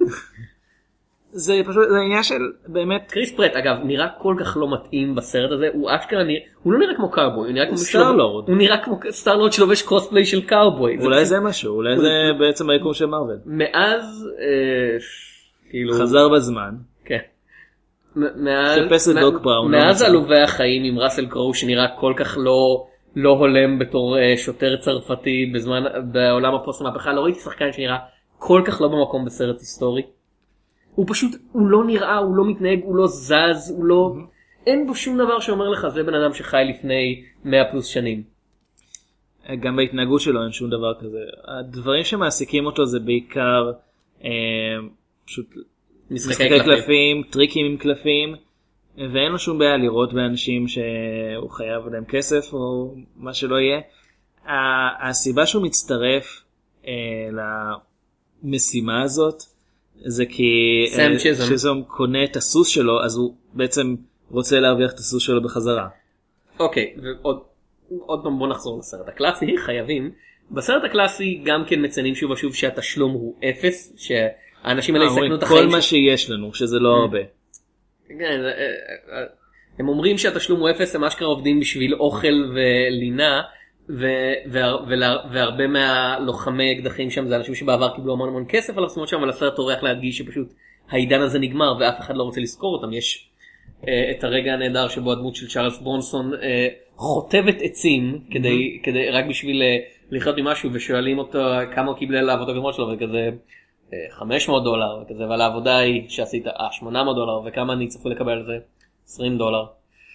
זה פשוט, זה עניין של באמת, קריס פרט אגב נראה כל כך לא מתאים בסרט הזה, הוא אשכרה נראה, הוא לא נראה כמו קאובוי, הוא נראה כמו מישהו- סטאר-לורד. הוא נראה כמו סטאר-לורד שלובש קוספליי של קאובוי. אולי פשוט- זה משהו, אולי זה בעצם היקום של מרוול. מאז אה, כאילו חזר בזמן. כן. מ- מאז חיפש את מ- דוק בראון, לא מאז מצא. עלובי החיים עם ראסל קרואו שנראה כל כך לא לא הולם בתור אה, שוטר צרפתי בזמן בעולם הפוסט מהפכה, לא ראיתי שחקן שנראה כל כך לא במקום בסרט היסטורי. הוא פשוט, הוא לא נראה, הוא לא מתנהג, הוא לא זז, הוא לא, אין בו שום דבר שאומר לך זה בן אדם שחי לפני מאה פלוס שנים. גם בהתנהגות שלו אין שום דבר כזה. הדברים שמעסיקים אותו זה בעיקר אה, פשוט משחקי קלפים, טריקים עם קלפים, ואין לו שום בעיה לראות באנשים שהוא חייב להם כסף או מה שלא יהיה. ה- הסיבה שהוא מצטרף אה, למשימה הזאת זה כי סם אה, צ'יזם. צ'יזם קונה את הסוס שלו, אז הוא בעצם רוצה להרוויח את הסוס שלו בחזרה. אוקיי, ועוד עוד פעם בוא נחזור לסרט הקלאסי, חייבים. בסרט הקלאסי גם כן מציינים שוב ושוב שהתשלום הוא אפס, שהאנשים האלה אה, אומרים, יסכנו את כל החיים. מה ש- שיש לנו, שזה לא הרבה. כן, אה, אה, אה, הם אומרים שהתשלום הוא אפס, הם אשכרה עובדים בשביל אוכל ולינה, ו- וה- ולה- והרבה מהלוחמי אקדחים שם זה אנשים שבעבר קיבלו המון המון כסף על עצמות שם, אבל הסרט טורח להדגיש שפשוט העידן הזה נגמר ואף אחד לא רוצה לזכור אותם. יש אה, את הרגע הנהדר שבו הדמות של צ'ארלס ברונסון אה, חוטבת עצים כדי, כדי, רק בשביל אה, לחיות ממשהו, ושואלים אותו כמה הוא קיבל לעבוד הגמות שלו, וכזה אה, חמש מאות דולר, וכזה, ועל העבודה היא שעשית אה, שמונה מאות דולר, וכמה אני צפוי לקבל על זה? עשרים דולר.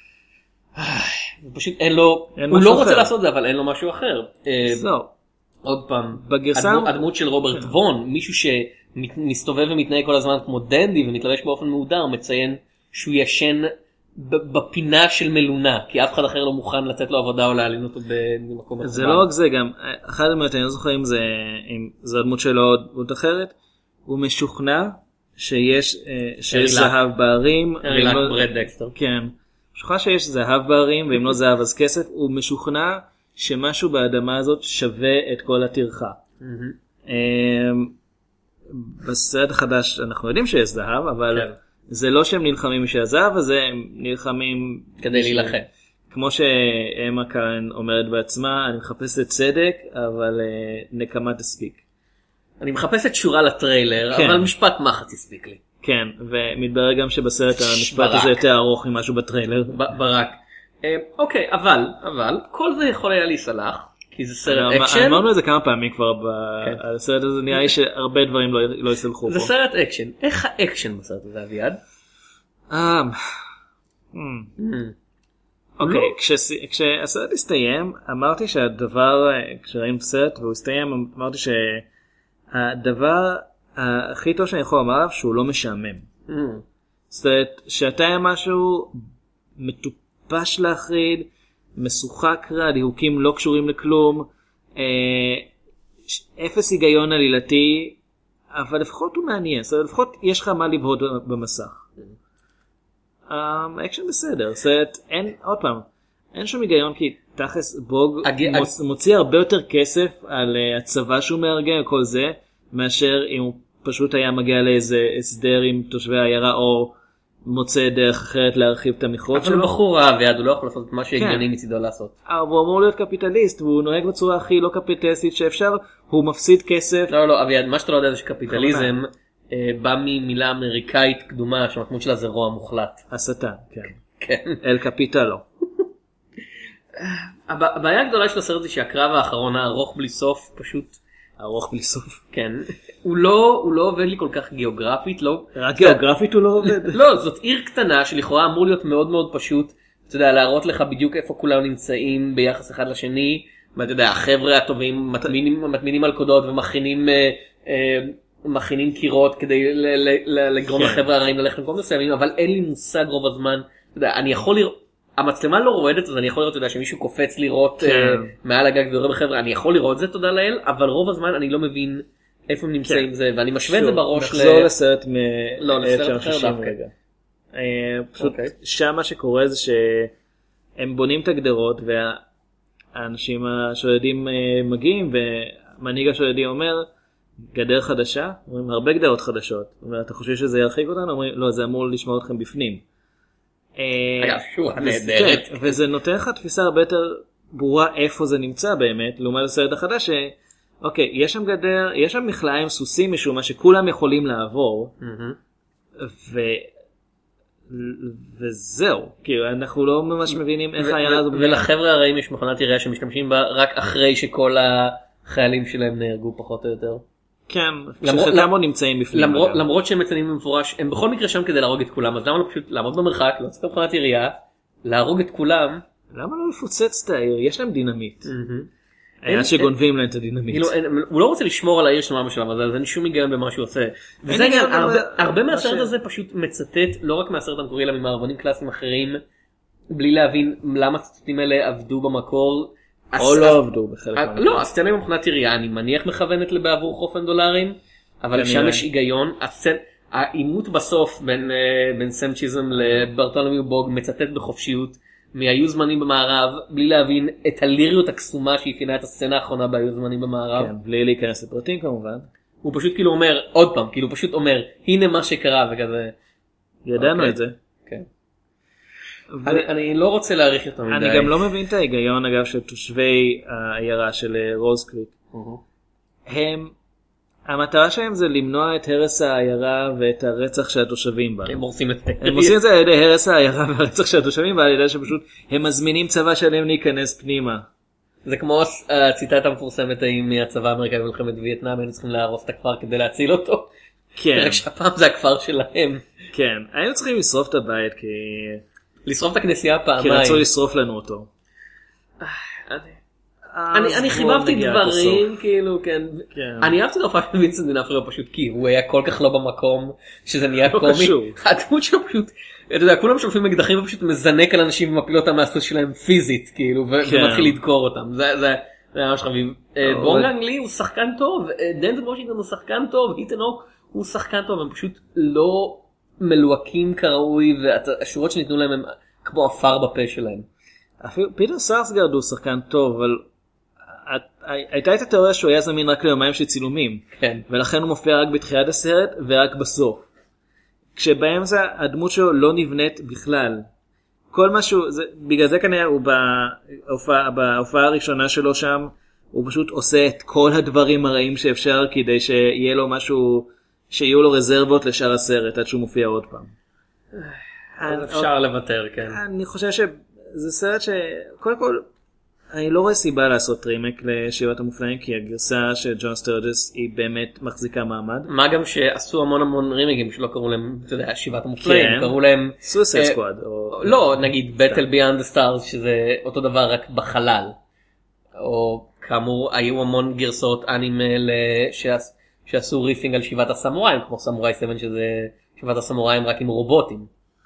פשוט אין לו, אין הוא משהו לא רוצה אחר. לעשות את זה, אבל אין לו משהו אחר. אה, זהו. עוד פעם, בגרסה- הדמות, הדמות של רוברט וון, מישהו שמסתובב ומתנהג כל הזמן כמו דנדי ומתלבש באופן מהודר, מציין שהוא ישן ב- בפינה של מלונה, כי אף אחד אחר לא מוכן לתת לו עבודה או להעלין אותו במקום זה לא רק זה, גם אחד הדמות, אני לא זוכר אם זה, אם זה הדמות שלו או דמות אחרת, הוא משוכנע שיש, אה, שיש ארילק. זהב בערים. ארילק ואם לא- ברד דקסטר. כן. משוכנע שיש זהב בערים, ואם לא זהב אז כסף. הוא משוכנע שמשהו באדמה הזאת שווה את כל הטרחה. אה, בסרט החדש אנחנו יודעים שיש זהב, אבל כן. זה לא שהם נלחמים בשביל הזהב הזה, הם נלחמים כדי בשביל- להילחם. כמו שאמה כאן אומרת בעצמה, אני מחפשת צדק, אבל uh, נקמה תספיק. אני מחפשת שורה לטריילר, כן. אבל משפט מחץ הספיק לי. כן, ומתברר גם שבסרט המשפט ברק. הזה יותר ארוך ממשהו בטריילר. ב- ברק. אה, אוקיי, אבל, אבל, כל זה יכול היה להיסלח, כי זה סרט אקשן. אמרנו את זה כמה פעמים כבר, ב- כן. על הסרט הזה נראה לי שהרבה דברים לא לא יסלחו זה פה. סרט אקשן. איך האקשן בסרט הזה, אביעד? אה, hmm. לא. אוקיי, כשס- כשהסרט הסתיים, אמרתי שהדבר, אה, כשראינו את הסרט והוא הסתיים, אמרתי שהדבר הכי טוב שאני יכול לומר עליו, שהוא לא משעמם. Mm. זאת אומרת, שאתה היה משהו מטופש להחריד, משוחק רע, דיהוקים לא קשורים לכלום, אה, ש- אפס היגיון עלילתי, אבל לפחות הוא מעניין, זאת אומרת, לפחות יש לך מה לבהות במסך. האקשן בסדר, זאת אומרת, אין, עוד פעם, אין שום היגיון כי תכלס בוג הג- מוצ, מוציא הרבה יותר כסף על uh, הצבא שהוא מארגן וכל זה, מאשר אם הוא פשוט היה מגיע לאיזה הסדר עם תושבי העיירה או מוצא דרך אחרת להרחיב את המכרות אבל הוא שלו. בחור רע, אביעד, הוא לא יכול לעשות את מה כן. שהגיוני מצידו לעשות. אה, הוא אמור להיות קפיטליסט והוא נוהג בצורה הכי לא קפיטליסטית שאפשר, הוא מפסיד כסף. לא, לא, אביעד, מה שאתה לא יודע זה שקפיטליזם אה, בא ממילה אמריקאית קדומה, שהמשמעות שלה זה רוע מוחלט. השטן, כן. כן. אל קפיטלו. הב- הבעיה הגדולה של הסרט זה שהקרב האחרון הארוך בלי סוף פשוט, ארוך בלי סוף. כן, הוא לא, הוא לא עובד לי כל כך גיאוגרפית, לא, רק גיאוגרפית הוא לא עובד. לא, זאת עיר קטנה שלכאורה אמור להיות מאוד מאוד פשוט, אתה יודע, להראות לך בדיוק איפה כולם נמצאים ביחס אחד לשני, ואתה יודע, החבר'ה הטובים מתמינים, מתמינים על קודות ומכינים, אה, אה, מכינים קירות כדי ל- ל- ל- לגרום כן. לחבר'ה הרעים ללכת למקום מסוימים, אבל אין לי מושג רוב הזמן, אתה יודע, אני יכול לראות, המצלמה לא רועדת, אז אני יכול לראות, אתה יודע, שמישהו קופץ לראות כן. אה, מעל הגג ויורה בחבר'ה, אני יכול לראות את זה, תודה לאל, אבל רוב הזמן אני לא מבין איפה הם נמצאים כן. זה, ואני משווה את זה בראש נחזור לסרט לא, לסרט מ-אלף תשע מאות אחר שישים דווקא. רגע. פשוט שם מה שקורה זה שהם בונים את הגדרות והאנשים השודדים מגיעים ומנהיג השודדים אומר גדר חדשה, אומרים הרבה גדרות חדשות, אתה חושב שזה ירחיק אותנו? אומרים לא, זה אמור לשמור אתכם בפנים. אגב, שוב, נהדרת. וזה נותן לך תפיסה הרבה יותר ברורה איפה זה נמצא באמת, לעומת הסרט החדש שאוקיי, יש שם גדר, יש שם מכלאה עם סוסים משום מה שכולם יכולים לעבור, ו... וזהו, כאילו אנחנו לא ממש מבינים איך העיירה הזו. ולחבר'ה הרעים יש מכונת ירייה שמשתמשים בה רק אחרי שכל החיילים שלהם נהרגו פחות או יותר. כן, שחלקם עוד נמצאים בפנים. למרות שהם מציינים במפורש, הם בכל מקרה שם כדי להרוג את כולם, אז למה לא פשוט לעמוד במרחק, להוציא את מכונת ירייה, להרוג את כולם. למה לא לפוצץ את העיר? יש להם דינמיט. היה שגונבים להם את הדינמיט. הוא לא רוצה לשמור על העיר שלמה בשלב הזה, אז אין שום היגיון במה שהוא עושה. וזה גם, הרבה מהסרט הזה פשוט מצטט, לא רק מהסרט המקורי, אלא ממערבונים קלאסיים אחרים, בלי להבין למה הסרטים האלה עבדו במקור. או לא עבדו בחלק מהמקור. לא, הסצנה עם מכונת ירייה, אני מניח מכוונת לבעבור חופן דולרים, אבל שם יש היגיון. העימות בסוף בין סם צ'יזם לברטולומיאו בוג מצטט בחופשיות, מהיו זמנים במערב, בלי להבין את הליריות הקסומה שהפינה את הסצנה האחרונה בהיו זמנים במערב. כן, בלי להיכנס לפרטים כמובן. הוא פשוט כאילו אומר, עוד פעם, כאילו פשוט אומר, הנה מה שקרה וכזה. ידענו את זה. כן. אני לא רוצה להעריך יותר מדי. אני גם לא מבין את ההיגיון אגב של תושבי העיירה של רוז קריק. הם, המטרה שלהם זה למנוע את הרס העיירה ואת הרצח של התושבים בה. הם עושים את זה. הם עושים את זה על ידי הרס העיירה והרצח של התושבים ועל ידי שפשוט הם מזמינים צבא שלהם להיכנס פנימה. זה כמו הציטטה המפורסמת מהצבא האמריקאי במלחמת וייטנאם, היינו צריכים להרוס את הכפר כדי להציל אותו. כן. רק שהפעם זה הכפר שלהם. כן, היינו צריכים לשרוף את הבית כי... לשרוף את הכנסייה פעמיים. כי רצו לשרוף לנו אותו. אני אני חיבבתי דברים כאילו כן אני אהבתי את ההופעה של וינסנט דונופריו פשוט כי הוא היה כל כך לא במקום שזה נהיה קומי. הדמות שלו פשוט אתה יודע כולם שולפים אקדחים ופשוט מזנק על אנשים ומפיל אותם מהסוס שלהם פיזית כאילו ומתחיל לדקור אותם. זה זה זה ממש חביב. בונג אנגלי הוא שחקן טוב, דנזל וושינגטון הוא שחקן טוב, איתן הוק הוא שחקן טוב, הם פשוט לא מלוהקים כראוי והשורות שניתנו להם הם כמו עפר בפה שלהם. פיטר סארסגארד הוא שחקן טוב אבל הייתה את התיאוריה שהוא היה זמין רק ליומיים של צילומים, כן. ולכן הוא מופיע רק בתחילת הסרט ורק בסוף. כשבאמצע הדמות שלו לא נבנית בכלל. כל משהו, זה, בגלל זה כנראה הוא בהופעה, בהופעה הראשונה שלו שם, הוא פשוט עושה את כל הדברים הרעים שאפשר כדי שיהיה לו משהו, שיהיו לו רזרבות לשאר הסרט עד שהוא מופיע עוד פעם. אפשר לוותר, כן. אני חושב שזה סרט שקודם כל, אני לא רואה סיבה לעשות רימק לשבעת המופלאים, כי הגרסה של ג'ון סטרג'ס היא באמת מחזיקה מעמד. מה גם שעשו המון המון רימקים שלא קראו להם, אתה יודע, שבעת המופלאים, קראו להם... סויסייד סקוואד. לא, נגיד Battle Beyond the Stars, שזה אותו דבר רק בחלל. או כאמור, היו המון גרסאות אנימה שעשו ריפינג על שבעת הסמוראים, כמו סמוראי שבע, שזה שבעת הסמוראים רק עם רובוטים.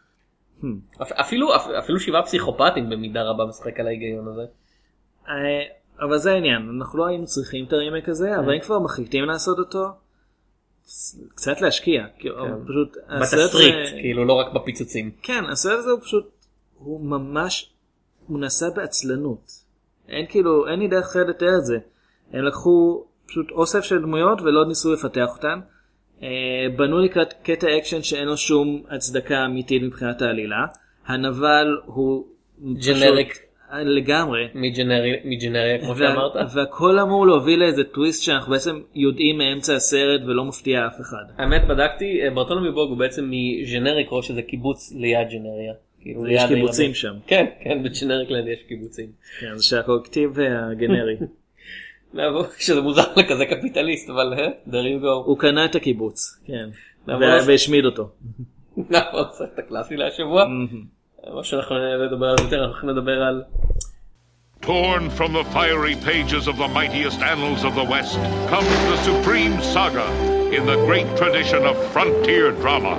אפילו שבעה פסיכופטים במידה רבה משחק על ההיגיון הזה. אבל זה העניין, אנחנו לא היינו צריכים את הרימק הזה, אבל אם כבר מחליטים לעשות אותו, קצת להשקיע. בתסריט, כאילו לא רק בפיצוצים. כן, הסרט הזה הוא פשוט, הוא ממש, הוא נעשה בעצלנות. אין כאילו, אין לי דרך אחרת לתאר את זה. הם לקחו פשוט אוסף של דמויות ולא ניסו לפתח אותן. בנו לקראת קטע אקשן שאין לו שום הצדקה אמיתית מבחינת העלילה. הנבל הוא ג'נריק. לגמרי. מג'נריה, כמו שאמרת. והכל אמור להוביל לאיזה טוויסט שאנחנו בעצם יודעים מאמצע הסרט ולא מפתיע אף אחד. האמת, בדקתי, ברטולומיאו בוג הוא בעצם מג'נריק, או שזה קיבוץ ליד ג'נריה. יש קיבוצים שם. כן, כן, בג'נריק ליד יש קיבוצים. כן, זה שהקולקטיב הגנרי. שזה מוזר לכזה קפיטליסט, אבל there you go. הוא קנה את הקיבוץ, כן. והשמיד אותו. נעבור את הקלאסי להשבוע. מה שאנחנו נדבר על יותר, אנחנו נדבר על... Torn from the fiery pages of the mightiest annals of the West comes the supreme saga in the great tradition of frontier drama.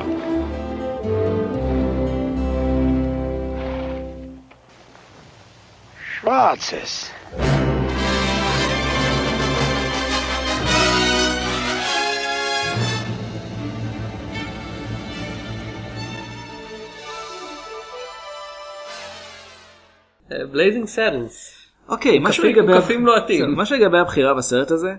Schwarzes. בלייזינג סאדלס. אוקיי, משהו קפים- לגבי... קפים לוהטים. זהו, משהו לגבי הבחירה בסרט הזה,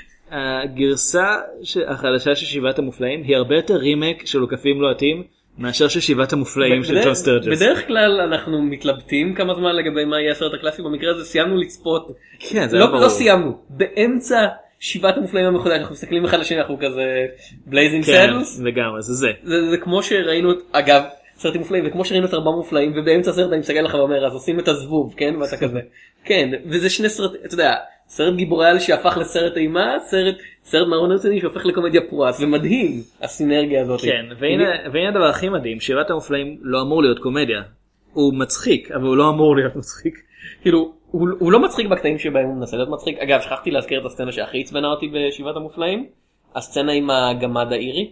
הגרסה ש- החדשה של שבעת המופלאים היא הרבה יותר רימק של עוקפים לוהטים מאשר של שבעת המופלאים של בדרך- ג'ון סטרג'ס. בדרך כלל אנחנו מתלבטים כמה זמן לגבי מה יהיה הסרט הקלאסי, במקרה הזה סיימנו לצפות. כן, זה היה לא, ברור. לא סיימנו, באמצע שבעת המופלאים המחודש, אנחנו מסתכלים אחד לשני, אנחנו כזה בלייזינג כן, סאדלס. לגמרי, זה זה. זה, זה כמו שראינו, את- אגב, סרטים מופלאים, וכמו שראינו את ארבעה מופלאים, ובאמצע הסרט אני מסתכל לך ואומר, אז עושים את הזבוב, כן? ואתה כזה. כן, וזה שני סרט, אתה יודע, סרט גיבורי על שהפך לסרט אימה, סרט, סרט מרון רציני שהופך לקומדיה פרועה, זה מדהים, הסינרגיה הזאת. כן, והנה, והנה הדבר הכי מדהים, שבעת המופלאים לא אמור להיות קומדיה. הוא מצחיק, אבל הוא לא אמור להיות מצחיק. כאילו, הוא, הוא לא מצחיק בקטעים שבהם הוא מנסה להיות מצחיק. אגב, שכחתי להזכיר את הסצנה שהכי עצבנה אותי בשבעת המופלאים, הסצנה עם הגמד האירי.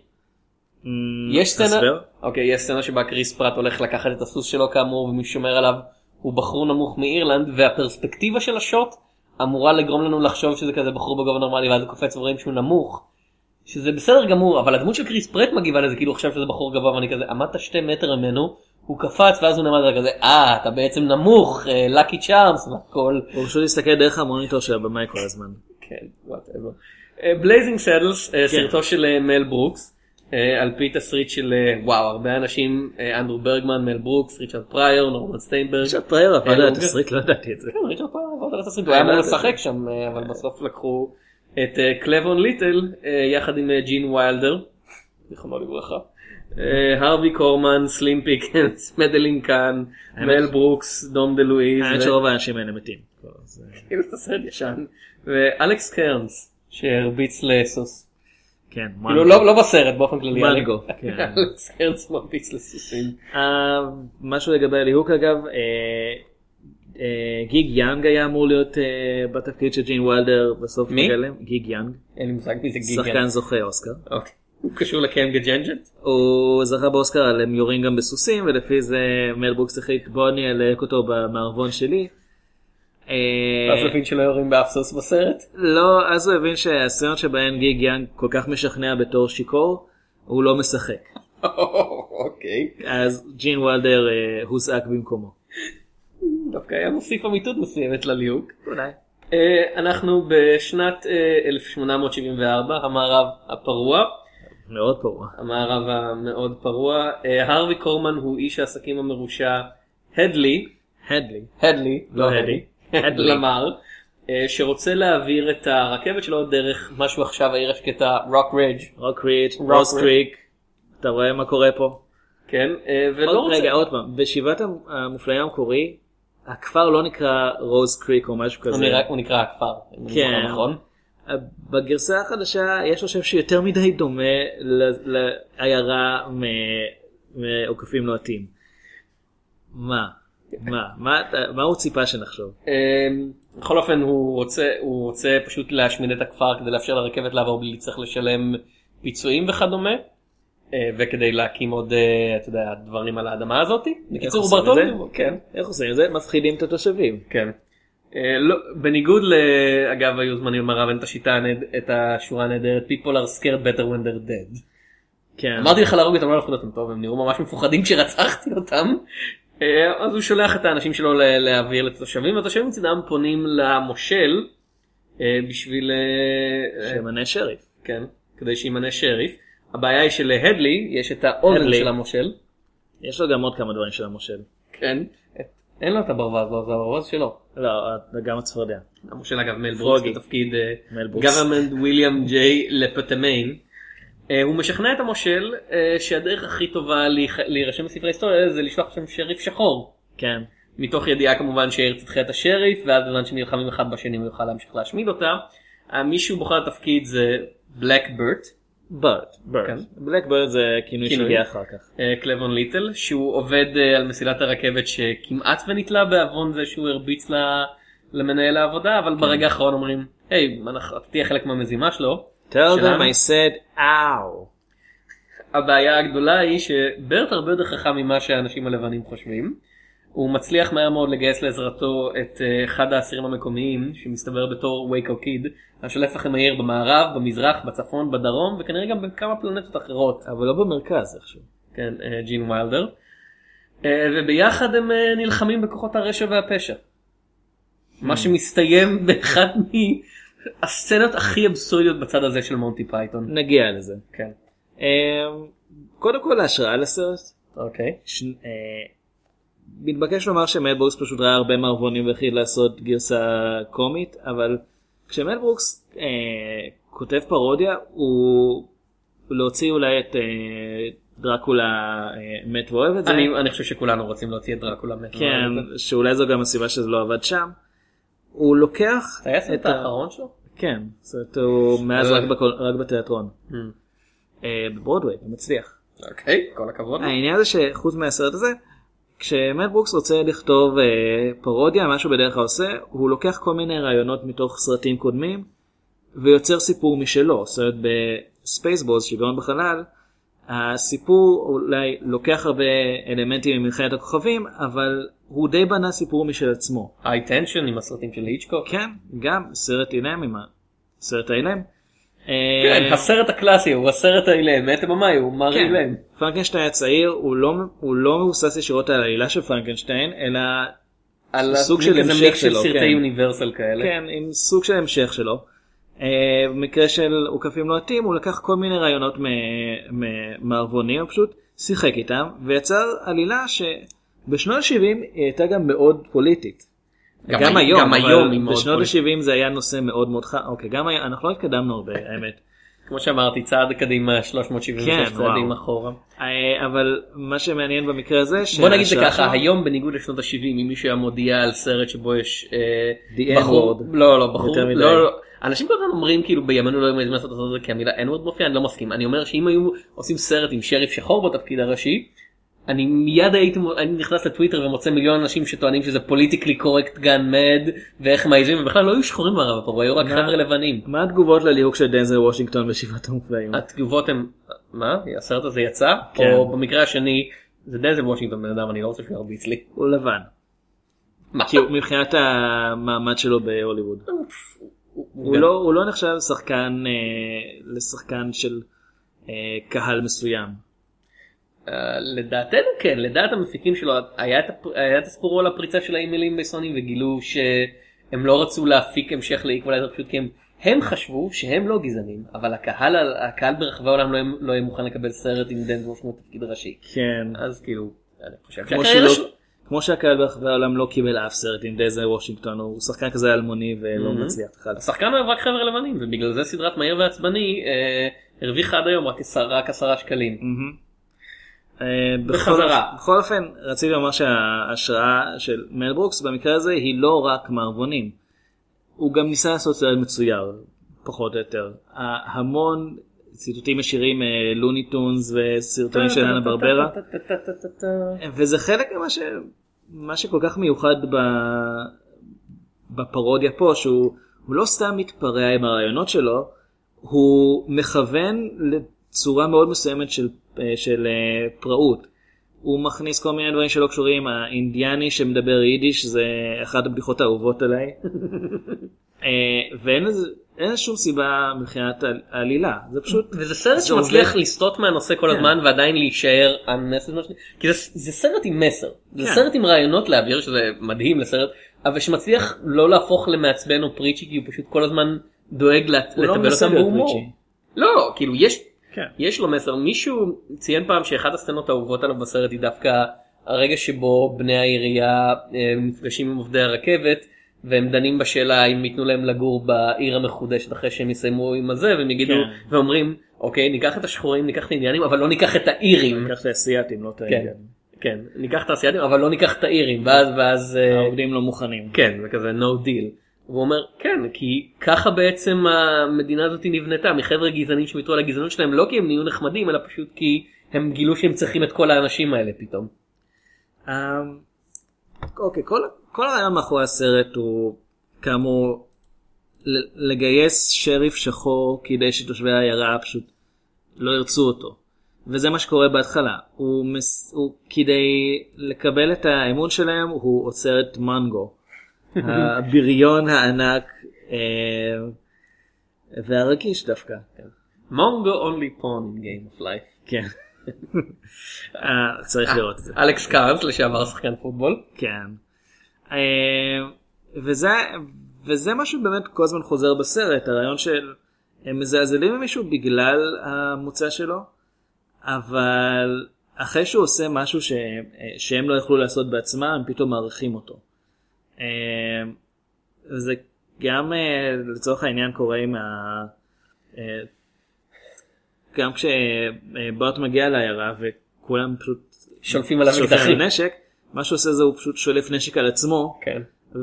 יש סצנה, הסבר? אוקיי, יש סצנה שבה קריס פרט הולך לקחת את הסוס שלו כאמור, ומי שומר עליו הוא בחור נמוך מאירלנד, והפרספקטיבה של השוט אמורה לגרום לנו לחשוב שזה כזה בחור בגובה נורמלי, ואז הוא קופץ ורואים שהוא נמוך, שזה בסדר גמור, אבל הדמות של קריס פרט מגיבה לזה כאילו עכשיו שזה בחור גבוה, ואני כזה, עמדת שתי מטר ממנו, הוא קפץ ואז הוא נעמד כזה, אה, אתה בעצם נמוך, לקי צ'ארמס והכל. הוא פשוט להסתכל דרך המוניטור של הבמאי כל הזמן. כן, whatever. בלייזינג סאדלס, סרטו של מל ברוקס, על פי תסריט של וואו, הרבה אנשים, אנדרו ברגמן, מל ברוקס, ריצ'רד פרייר, נורמן סטיינברג. ריצ'רד פרייר עבד על התסריט, לא ידעתי את זה. כן, ריצ'רד פרייר עבד על התסריט, הוא היה אמור לשחק שם, אבל בסוף לקחו את קלבון ליטל, יחד עם ג'ין ויילדר, זיכרונו לברכה. הרווי קורמן, סלים פיקנס, מדלין קאן, מל ברוקס, דום דה לואיז. האמת שרוב האנשים האלה מתים. כאילו זה סרט ישן. ואלכס קרנס, שהרביץ לסוס. כן, כאילו לא לא בסרט, באופן כללי. מנגו, כן. אלכס קרנס מרביץ לסוסים. אה, משהו לגבי הליהוק אגב, אה, אה, גיג יאנג היה אמור להיות אה, בתפקיד של ג'ין ויילדר בסוף. מי? מגלם. גיג יאנג. אין לי מושג מי זה גיגן. שחקן זוכה אוסקר. אוקיי. הוא קשור לקאם ג'נג'נט? הוא זכה באוסקר על הם יורים גם בסוסים, ולפי זה מל ברוקס החליט בוא אני אלהק אותו במערבון שלי. אז הוא הבין שלא יורים באף סוס בסרט? לא, אז הוא הבין שהסצנות שבהן גיג יאנג כל כך משכנע בתור שיקור, הוא לא משחק. אוקיי. אז ג'ין ויילדר אה, הוזעק במקומו. דווקא היה מוסיף אמיתות מסוימת לליהוק. אולי. אה, אנחנו בשנת אה, אלף שמונה מאות שבעים וארבע, המערב הפרוע. מאוד פרוע. המערב המאוד פרוע. אה, הרווי קורמן הוא איש העסקים המרושע הדלי. הדלי. הדלי, לא הדי. הדלי. למר. אה, שרוצה להעביר את הרכבת שלו דרך משהו עכשיו העיר השקטה רוק רידג'. רוק רידג', רוק רוס רידג'. קריק. אתה רואה מה קורה פה? כן, אה, ולא רוצה... רגע, עוד פעם. בשבעת המופלאים המקורי, הכפר לא נקרא רוז קריק או משהו כזה. הוא נראה- הוא נקרא הכפר. אם אני כן. זוכר נכון. בגרסה החדשה יש חושב שיותר מדי דומה ל- לעיירה מ- מעוקפים לוהטים. מה? מה? מה אתה- מה הוא ציפה שנחשוב? אה, בכל אופן הוא רוצה, הוא רוצה פשוט להשמיד את הכפר כדי לאפשר לרכבת לעבור בלי צריך לשלם פיצויים וכדומה. אה, וכדי להקים עוד, אה, אתה יודע, דברים על האדמה הזאת. בקיצור, עושים את ברטולד, זה? כן, איך עושים את זה? מפחידים את התושבים. כן. אה, לא, בניגוד ל... אגב, היו זמנים מרבן את השיטה, הנד- את השורה הנהדרת, people are scared better when they're dead. כן. אמרתי לך להרוג אותם, לא להפחיד אותם טוב, הם נראו ממש מפוחדים כשרצחתי אותם. אה, אז הוא שולח את האנשים שלו ל- להעביר לתושבים, והתושבים מצדם פונים למושל אה, בשביל... אה, שמנה שריף. כן, כדי שימנה שריף. הבעיה היא שלהדלי יש את האוזן הדלי. של המושל. יש לו גם עוד כמה דברים של המושל. כן. אין לו את הברווז, לא, זה הברווז שלו. לא, גם הצפרדע. המושל אגב מל ברוקס פרוגי. בתפקיד מל ברוקס. גוורמנט וויליאם ג'יי לפטמיין. הוא משכנע את המושל אה, שהדרך הכי טובה להיח- להירשם בספרי היסטוריה זה לשלוח שם שריף שחור. כן. מתוך מתוך ידיעה כמובן שהעיר תדחה את השריף, ואז בזמן שנלחמים אחד בשני הוא יוכל להמשיך להשמיד אותה. אה, מי שהוא בוחר לתפקיד זה בלק ברט. ברד. ברד. כן. בלק ברד זה כינוי כינוי. שהגיע אחר כך. אה, קלבון ליטל, שהוא עובד אה, על מסילת הרכבת שכמעט ונתלה בעוון זה שהוא הרביץ לה- למנהל העבודה, אבל ברגע האחרון אומרים, היי, אנחנו- אתה תהיה חלק מהמזימה שלו. Tell them שלנו. I said ow. הבעיה הגדולה היא שברט הרבה יותר חכם ממה שהאנשים הלבנים חושבים. הוא מצליח מהר מאוד לגייס לעזרתו את אה, אחד האסירים המקומיים, שמסתבר בתור וייקו קיד, השולף לכם העיר במערב, במזרח, בצפון, בדרום, וכנראה גם בכמה פלנטות אחרות. אבל לא במרכז איכשהו. כן, אה, ג'ין ויילדר. וביחד הם נלחמים בכוחות הרשע והפשע. מה שמסתיים באחד מהסצנות הכי אבסורדיות בצד הזה של מונטי פייתון. נגיע לזה. כן. קודם כל ההשראה לסרט. אוקיי. מתבקש לומר שמל ברוקס פשוט ראה הרבה מערבונים והחליט לעשות גרסה קומית, אבל כשמל ברוקס אה, כותב פרודיה הוא להוציא אולי את אה, דרקולה אה, מת ואוהב את זה. אני, אני חושב שכולנו רוצים להוציא את דרקולה מת כן, ואוהב את זה. שאולי זו גם הסיבה שזה לא עבד שם. הוא לוקח היה סרט האחרון שלו? כן, זאת הוא מאז רק, בכל, רק בתיאטרון. Hmm. אה, בברודווי, הוא מצליח. אוקיי, כל הכבוד. העניין זה שחוץ מהסרט הזה, כשמל ברוקס רוצה לכתוב אה, פרודיה, משהו בדרך כלל עושה, הוא לוקח כל מיני רעיונות מתוך סרטים קודמים, ויוצר סיפור משלו. זאת אומרת, בספייסבולס, שוויון בחלל, הסיפור אולי לוקח הרבה אלמנטים ממלחמת הכוכבים, אבל הוא די בנה סיפור משל עצמו. היי טנשן עם הסרטים של היצ'קוק. כן, גם סרט אילם עם הסרט האילם. כן, הסרט הקלאסי הוא הסרט האילם, מת במאי הוא מר אילם. פרנקנשטיין הצעיר הוא לא הוא לא מבוסס ישירות על העלילה של פרנקנשטיין, אלא על סוג של המשך שלו, סרטי יוניברסל כאלה. כן, עם סוג של המשך שלו. במקרה של עוקפים לא עתים הוא לקח כל מיני רעיונות מערבונים, הוא פשוט שיחק איתם ויצר עלילה שבשנות ה-שבעים היא הייתה גם מאוד פוליטית. גם, גם היום, גם היום בשנות ה-שבעים זה היה נושא מאוד מאוד חם. אוקיי, גם היום, אנחנו לא התקדמנו הרבה, האמת. כמו שאמרתי, צעד קדימה שלוש מאות שבעים ושש כן, צעדים וואו. אחורה. אבל מה שמעניין במקרה הזה... בוא נגיד זה ככה, היום בניגוד לשנות ה-שבעים, אם מישהו היה מודיע על סרט שבו יש The בחור... N-word. לא, לא, בחור... לא, לא. אנשים כל הזמן אומרים כאילו בימינו לא יודעים לעשות את זה כי המילה N-word מופיע, אני לא מסכים. אני אומר שאם היו עושים סרט עם שריף שחור בתפקיד הראשי, אני מיד הייתי אני נכנס לטוויטר ומוצא מיליון אנשים שטוענים שזה פוליטיקלי קורקט גן מד ואיך מעיזים ובכלל לא היו שחורים בערב פה, היו רק חבר'ה לבנים. מה התגובות לליהוק של דנזל וושינגטון בשבעת המופלאים? התגובות הן, מה? הסרט הזה יצא? או במקרה השני זה דנזל וושינגטון בן אדם, אני לא רוצה שהוא ירביץ לי. הוא לבן. כי מבחינת המעמד שלו בהוליווד. הוא לא נחשב שחקן לשחקן של קהל מסוים. Uh, לדעתנו כן, לדעת המפיקים שלו היה את הסיפור על הפריצה של האימיילים בסוני וגילו שהם לא רצו להפיק המשך לאיקוולייזר פשוט כי הם, הם חשבו שהם לא גזענים, אבל הקהל, הקהל ברחבי העולם לא, לא יהיה מוכן לקבל סרט עם דנזל וושינגטון תפקיד ראשי. כן. אז כאילו, אני חושב שהקהל שלו... כמו שהקהל ברחבי העולם לא קיבל אף סרט עם דנזל וושינגטון, הוא שחקן כזה אלמוני ולא mm-hmm. מצליח. השחקן אוהב רק חבר'ה לבנים ובגלל זה סדרת מהיר ועצבני אה, הרוויחה עד היום רק, רק עשרה שקלים. Mm-hmm. בחזרה. בכל אופן רציתי לומר שההשראה של מל ברוקס במקרה הזה היא לא רק מערבונים, הוא גם ניסה לעשות סרט מצויר פחות או יותר, המון ציטוטים ישירים לוני טונס וסרטונים של אנה ברברה, וזה חלק ממה שכל כך מיוחד בפרודיה פה, שהוא לא סתם מתפרע עם הרעיונות שלו, הוא מכוון לצורה מאוד מסוימת של של פראות. הוא מכניס כל מיני דברים שלא קשורים. האינדיאני שמדבר יידיש זה אחת הבדיחות האהובות עליי. ואין אין שום סיבה מבחינת העלילה. זה פשוט... וזה סרט שמצליח לסטות מהנושא כל הזמן ועדיין להישאר כי זה סרט עם מסר. זה סרט עם רעיונות להעביר שזה מדהים לסרט, אבל שמצליח לא להפוך למעצבן או פריצ'י כי הוא פשוט כל הזמן דואג לטבל אותם בהומור. לא, כאילו יש... כן. יש לו מסר. מישהו ציין פעם שאחת הסצנות האהובות עליו בסרט היא דווקא הרגע שבו בני העירייה נפגשים עם עובדי הרכבת והם דנים בשאלה אם ייתנו להם לגור בעיר המחודשת אחרי שהם יסיימו עם הזה והם יגידו כן. ואומרים אוקיי ניקח את השחורים ניקח את האינדיאנים אבל לא ניקח את האירים. ניקח את האסייתים לא את האינדיאנים. כן, כן ניקח את האסייתים אבל לא ניקח את האירים ואז ואז העובדים לא מוכנים. כן וכזה no deal. והוא אומר, כן, כי ככה בעצם המדינה הזאת נבנתה, מחבר'ה גזענים שמיתרו על הגזענות שלהם, לא כי הם נהיו נחמדים, אלא פשוט כי הם גילו שהם צריכים את כל האנשים האלה פתאום. אוקיי, כל הרעיון מאחורי הסרט הוא כאמור לגייס שריף שחור כדי שתושבי העיירה פשוט לא ירצו אותו. וזה מה שקורה בהתחלה. הוא כדי לקבל את האמון שלהם, הוא עוצר את מנגו. הבריון הענק והרגיש דווקא. Mongo only pawn in game of life. כן. אה, צריך לראות את זה. אלכס קארנס לשעבר שחקן פוטבול. כן. אה, וזה, וזה משהו באמת כל הזמן חוזר בסרט, הרעיון של הם מזלזלים במישהו בגלל המוצא שלו, אבל אחרי שהוא עושה משהו ש, שהם לא יכלו לעשות בעצמם, הם פתאום מעריכים אותו. זה גם לצורך העניין קורה עם ה... גם כשבארט מגיע לעיירה וכולם פשוט שולפים עליו שולפים אקדחים. נשק, מה שהוא עושה זה הוא פשוט שולף נשק על עצמו, כן.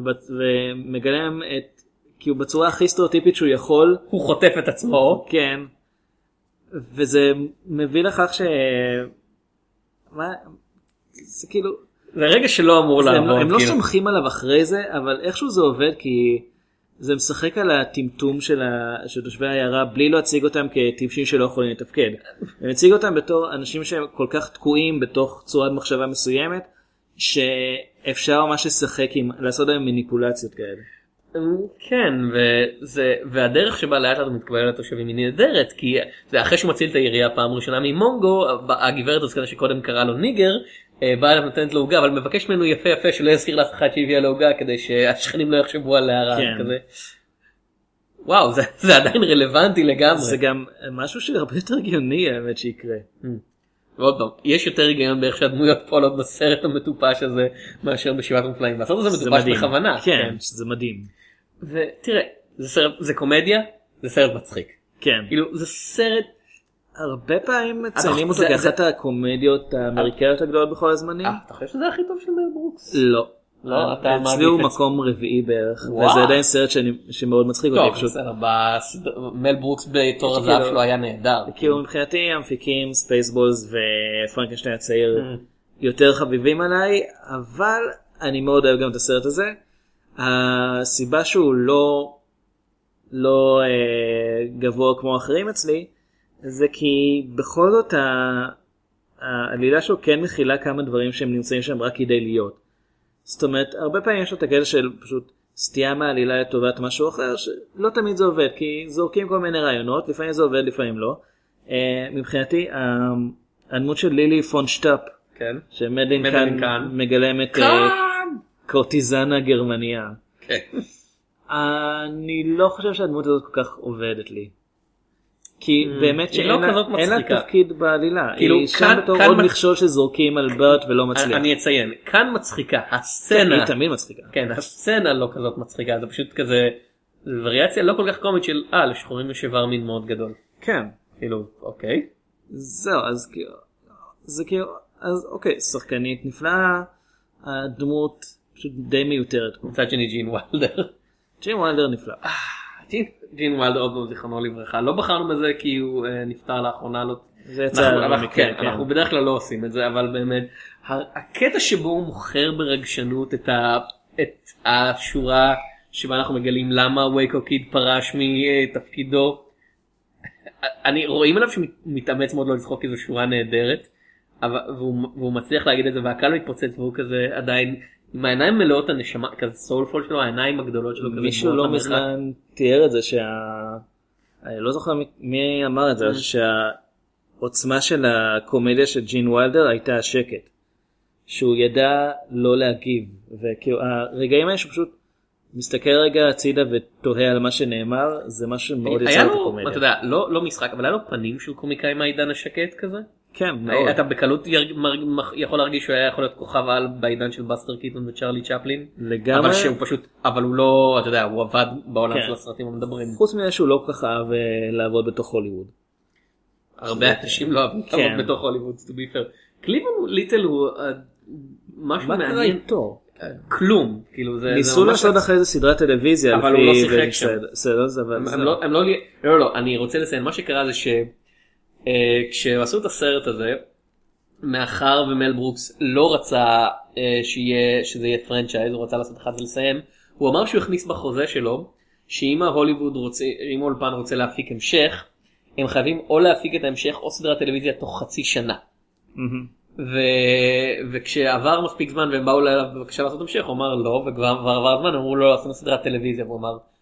ומגלם את, כי הוא בצורה הכי סטריאוטיפית שהוא יכול, הוא חוטף את עצמו. כן, וזה מביא לכך ש... מה? זה כאילו... זה רגע שלא אמור זה, לעבוד. הם, הם לא כאילו. סומכים עליו אחרי זה, אבל איכשהו זה עובד כי זה משחק על הטמטום של, ה... של תושבי העיירה בלי להציג אותם כטיפשים שלא יכולים לתפקד. הם הציג אותם בתור אנשים שהם כל כך תקועים בתוך צורת מחשבה מסוימת, שאפשר ממש לשחק עם, לעשות להם מניפולציות כאלה. כן, וזה, והדרך שבה לאט לאט הוא מתקבל לתושבים היא נהדרת, כי זה אחרי שהוא מציל את העירייה פעם ראשונה ממונגו, הגברת הזקנה שקודם קרא לו ניגר, באה אליו נותנת לו עוגה, אבל מבקש ממנו יפה יפה שלא יזכיר לאף אחד שהביאה לו עוגה, כדי שהשכנים לא יחשבו על הערה כזה. וואו, זה, זה עדיין רלוונטי לגמרי. זה גם משהו שהרבה יותר הגיוני האמת שיקרה. ועוד פעם, יש יותר היגיון באיך שהדמויות פועלות בסרט המטופש הזה מאשר בשבעת המופלאים. והסרט הזה מטופש בכוונה. כן, זה מדהים. ותראה, זה סרט, זה קומדיה, זה סרט מצחיק. כן. כאילו, זה סרט... הרבה פעמים מציינים אותו זה- כאחת זה- הקומדיות האמריקאיות הגדולות בכל הזמנים. אה, אתה חושב שזה הכי טוב של מל ברוקס? לא. לא, אתה מעדיף אצלי הוא את- מקום רביעי בערך, וואו. וזה עדיין סרט שאני- שמאוד מצחיק אותי טוב, פשוט. בסדר, בסד- מל ברוקס בתור הזהב כאילו- שלו היה נהדר. כאילו מבחינתי המפיקים ספייסבולס ופרנקנשטיין הצעיר Mm. יותר חביבים עליי, אבל אני מאוד אוהב גם את הסרט הזה. הסיבה שהוא לא לא אה, גבוה כמו אחרים אצלי, זה כי בכל זאת ה- העלילה שלו כן מכילה כמה דברים שהם נמצאים שם רק כדי להיות. זאת אומרת, הרבה פעמים יש לו את הקטע של פשוט סטייה מהעלילה לטובת משהו אחר, שלא תמיד זה עובד, כי זורקים כל מיני רעיונות, לפעמים זה עובד, לפעמים לא. אה, מבחינתי, ה- הדמות של לילי פון שטאפ, כן. שמדלין מדלין כאן כאן. מגלמת אה, קורטיזנה גרמניה. כן. אני לא חושב שהדמות הזאת כל כך עובדת לי. כי באמת היא שאין לא לה- כזאת אין לה מצחיקה. תפקיד בעלילה. כאילו, היא שם כאן- בתור כאן עוד מצ- מכשול שזורקים על ברט ולא מצליח. אני אציין, כאן מצחיקה, כן, הסצנה, היא תמיד מצחיקה. כן, הסצנה לא כזאת מצחיקה, זה פשוט כזה, זה וריאציה לא כל כך קומית של, אה, לשחורים יש איבר מין מאוד גדול. כן. כאילו, אוקיי. זהו, אז כאילו, זה כאילו, אז אוקיי, שחקנית נפלאה, הדמות פשוט די מיותרת. מצד שני ג'ין וילדר. ג'ין וילדר נפלא. ג'ין, ג'ין וילדר עוד מאוד זיכרונו לברכה, לא בחרנו בזה כי הוא אה, נפטר לאחרונה, לא... זה יצא אנחנו, אנחנו, במקרה, כן, כן. אנחנו בדרך כלל לא עושים את זה, אבל באמת, ה- הקטע שבו הוא מוכר ברגשנות את, ה, את השורה שבה אנחנו מגלים למה וייקו קיד פרש מתפקידו, אני רואים עליו שהוא מתאמץ מאוד לא לצחוק כי זו שורה נהדרת, אבל, והוא, והוא מצליח להגיד את זה והקהל מתפוצץ והוא כזה עדיין עם העיניים מלאות הנשמה, כזה סולפול שלו, העיניים הגדולות שלו. כזה מישהו גבוהות לא למרחק. מזמן תיאר את זה שה... אני לא זוכר מי- מי אמר את זה, שהעוצמה של הקומדיה של ג'ין וילדר הייתה השקט. שהוא ידע לא להגיב, וכאילו הרגעים האלה שהוא פשוט מסתכל רגע הצידה ותוהה על מה שנאמר, זה משהו מאוד היה יצר את לו, הקומדיה. אתה יודע, לא, לא משחק, אבל היה לו פנים של קומיקאי מהעידן השקט כזה. כן, מאוד. אתה בקלות ירג- מרג- מח- יכול להרגיש שהוא היה יכול להיות כוכב על בעידן של בסטר קיטון וצ'רלי צ'פלין. לגמרי. אבל שהוא פשוט, אבל הוא לא, אתה יודע, הוא עבד בעולם כן. של הסרטים המדברים. חוץ מזה שהוא לא כל כך אהב אה, לעבוד בתוך הוליווד. הרבה אנשים לא אוהבים כן. לעבוד בתוך הוליווד, to be fair. קליבן ליטל הוא אה, משהו מה קרה מעניין. איתו? כלום, כאילו זה... ניסו זה ממש- לעשות אחרי זה סדרת טלוויזיה. אבל לפי- הוא לא שיחק וזה שם. בסדר, בסדר, זה- אבל הם זה- הם לא, הם לא, לא, לא, אני רוצה לציין, מה שקרה זה שכשעשו את הסרט הזה, מאחר ומל ברוקס לא רצה אה, שיהיה, שזה יהיה פרנצ'ייז, הוא רצה לעשות אחד ולסיים, הוא אמר שהוא הכניס בחוזה שלו, שאם ההוליווד רוצה, אם האולפן רוצה להפיק המשך, הם חייבים או להפיק את ההמשך או סדרת טלוויזיה תוך חצי שנה. מהמם. ו... וכשעבר מספיק זמן והם באו אליו בבקשה לעשות המשך, הוא אמר לא, וכבר עבר זמן, אמרו לו לעשות סדרת טלוויזיה, והוא אמר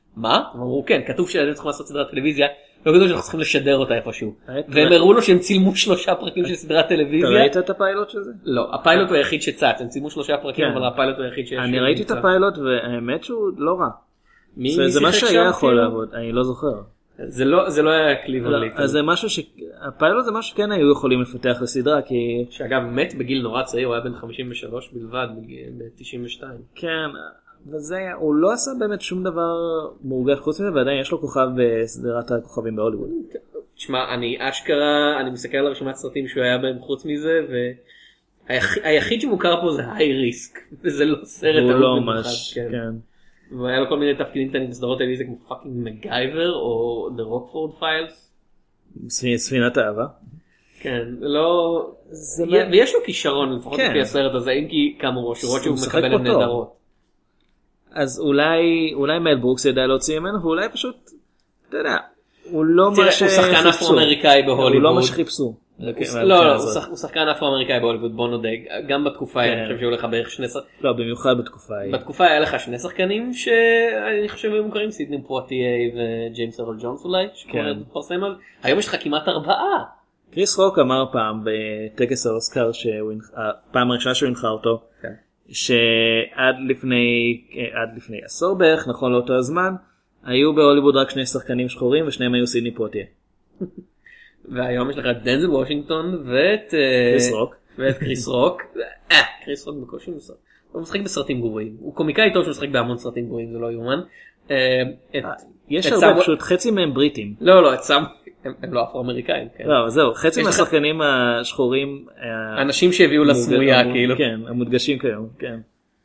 מה? הם אמרו כן, כתוב שאתם צריכים לעשות סדרת טלוויזיה, לא כתוב שאנחנו צריכים לשדר אותה איפשהו. והם הראו לו שהם צילמו שלושה פרקים של סדרת טלוויזיה. אתה ראית את הפיילוט של זה? לא, הפיילוט הוא היחיד שצץ, הם צילמו שלושה פרקים, אבל הפיילוט הוא היחיד שיש. אני ראיתי את הפיילוט והאמת שהוא לא רע. זה מה שהיה יכול לעבוד, אני לא זוכר. זה לא זה לא היה קליברלי. אז זה משהו ש... הפיילוט זה משהו שכן היו יכולים לפתח לסדרה, כי... שאגב מת בגיל נורא צעיר, הוא היה בן חמישים ושלוש בלבד, ב-תשעים ושתיים. כן, וזה, הוא לא עשה באמת שום דבר מורגש חוץ מזה, ועדיין יש לו כוכב בסדרת הכוכבים בהוליווד. תשמע, אני אשכרה, אני מסתכל על רשימת סרטים שהוא היה בהם חוץ מזה, והיחיד שמוכר פה זה היי ריסק, וזה לא סרט. הוא לא ממש, כן. והיה לו כל מיני תפקידים קטנים בסדרות האלה, זה כמו פאקינג מגייבר, או The Rockford Files. ספינת האהבה. כן, לא... ויש לו כישרון, לפחות לפי הסרט הזה, אם כי כאמור, שורות שהוא מקבל עם נהדרות. אז אולי, אולי מל ברוקס ידע להוציא ממנו, ואולי פשוט, אתה יודע, הוא לא מה שחיפשו. הוא שחקן אפרו-אמריקאי בהוליווד. הוא לא מה שחיפשו. לא, לא, הוא שחקן אפרו-אמריקאי בהוליווד, בוא נודה. גם בתקופה, אני חושב שהיו לך בערך שני שחקנים. לא, במיוחד בתקופה. בתקופה היה לך שני שחקנים שאני חושב הם מוכרים, סידני פואטייה וג'יימס ארל ג'ונס אולי, שקורא פרסם על. היום יש לך כמעט ארבעה. קריס רוק אמר פעם בטקס האוסקר, הפעם הראשונה שהוא הנחה אותו, שעד לפני עד לפני עשור בערך, נכון לאותו הזמן, היו בהוליווד רק שני שחקנים שחורים ושניהם היו סידני פואטייה. והיום יש לך את דנזל וושינגטון ואת קריס רוק. ואת קריס רוק. אה, קריס רוק בקושי משחק. הוא משחק בסרטים גרועים. הוא קומיקאי טוב שהוא משחק בהמון סרטים גרועים, זה לא יאומן. יש הרבה פשוט, חצי מהם בריטים. לא, לא, את סם... הם לא אפרו-אמריקאים. לא, זהו, חצי מהשחקנים השחורים... אנשים שהביאו לסמויה, כאילו. כן, המודגשים כיום, כן.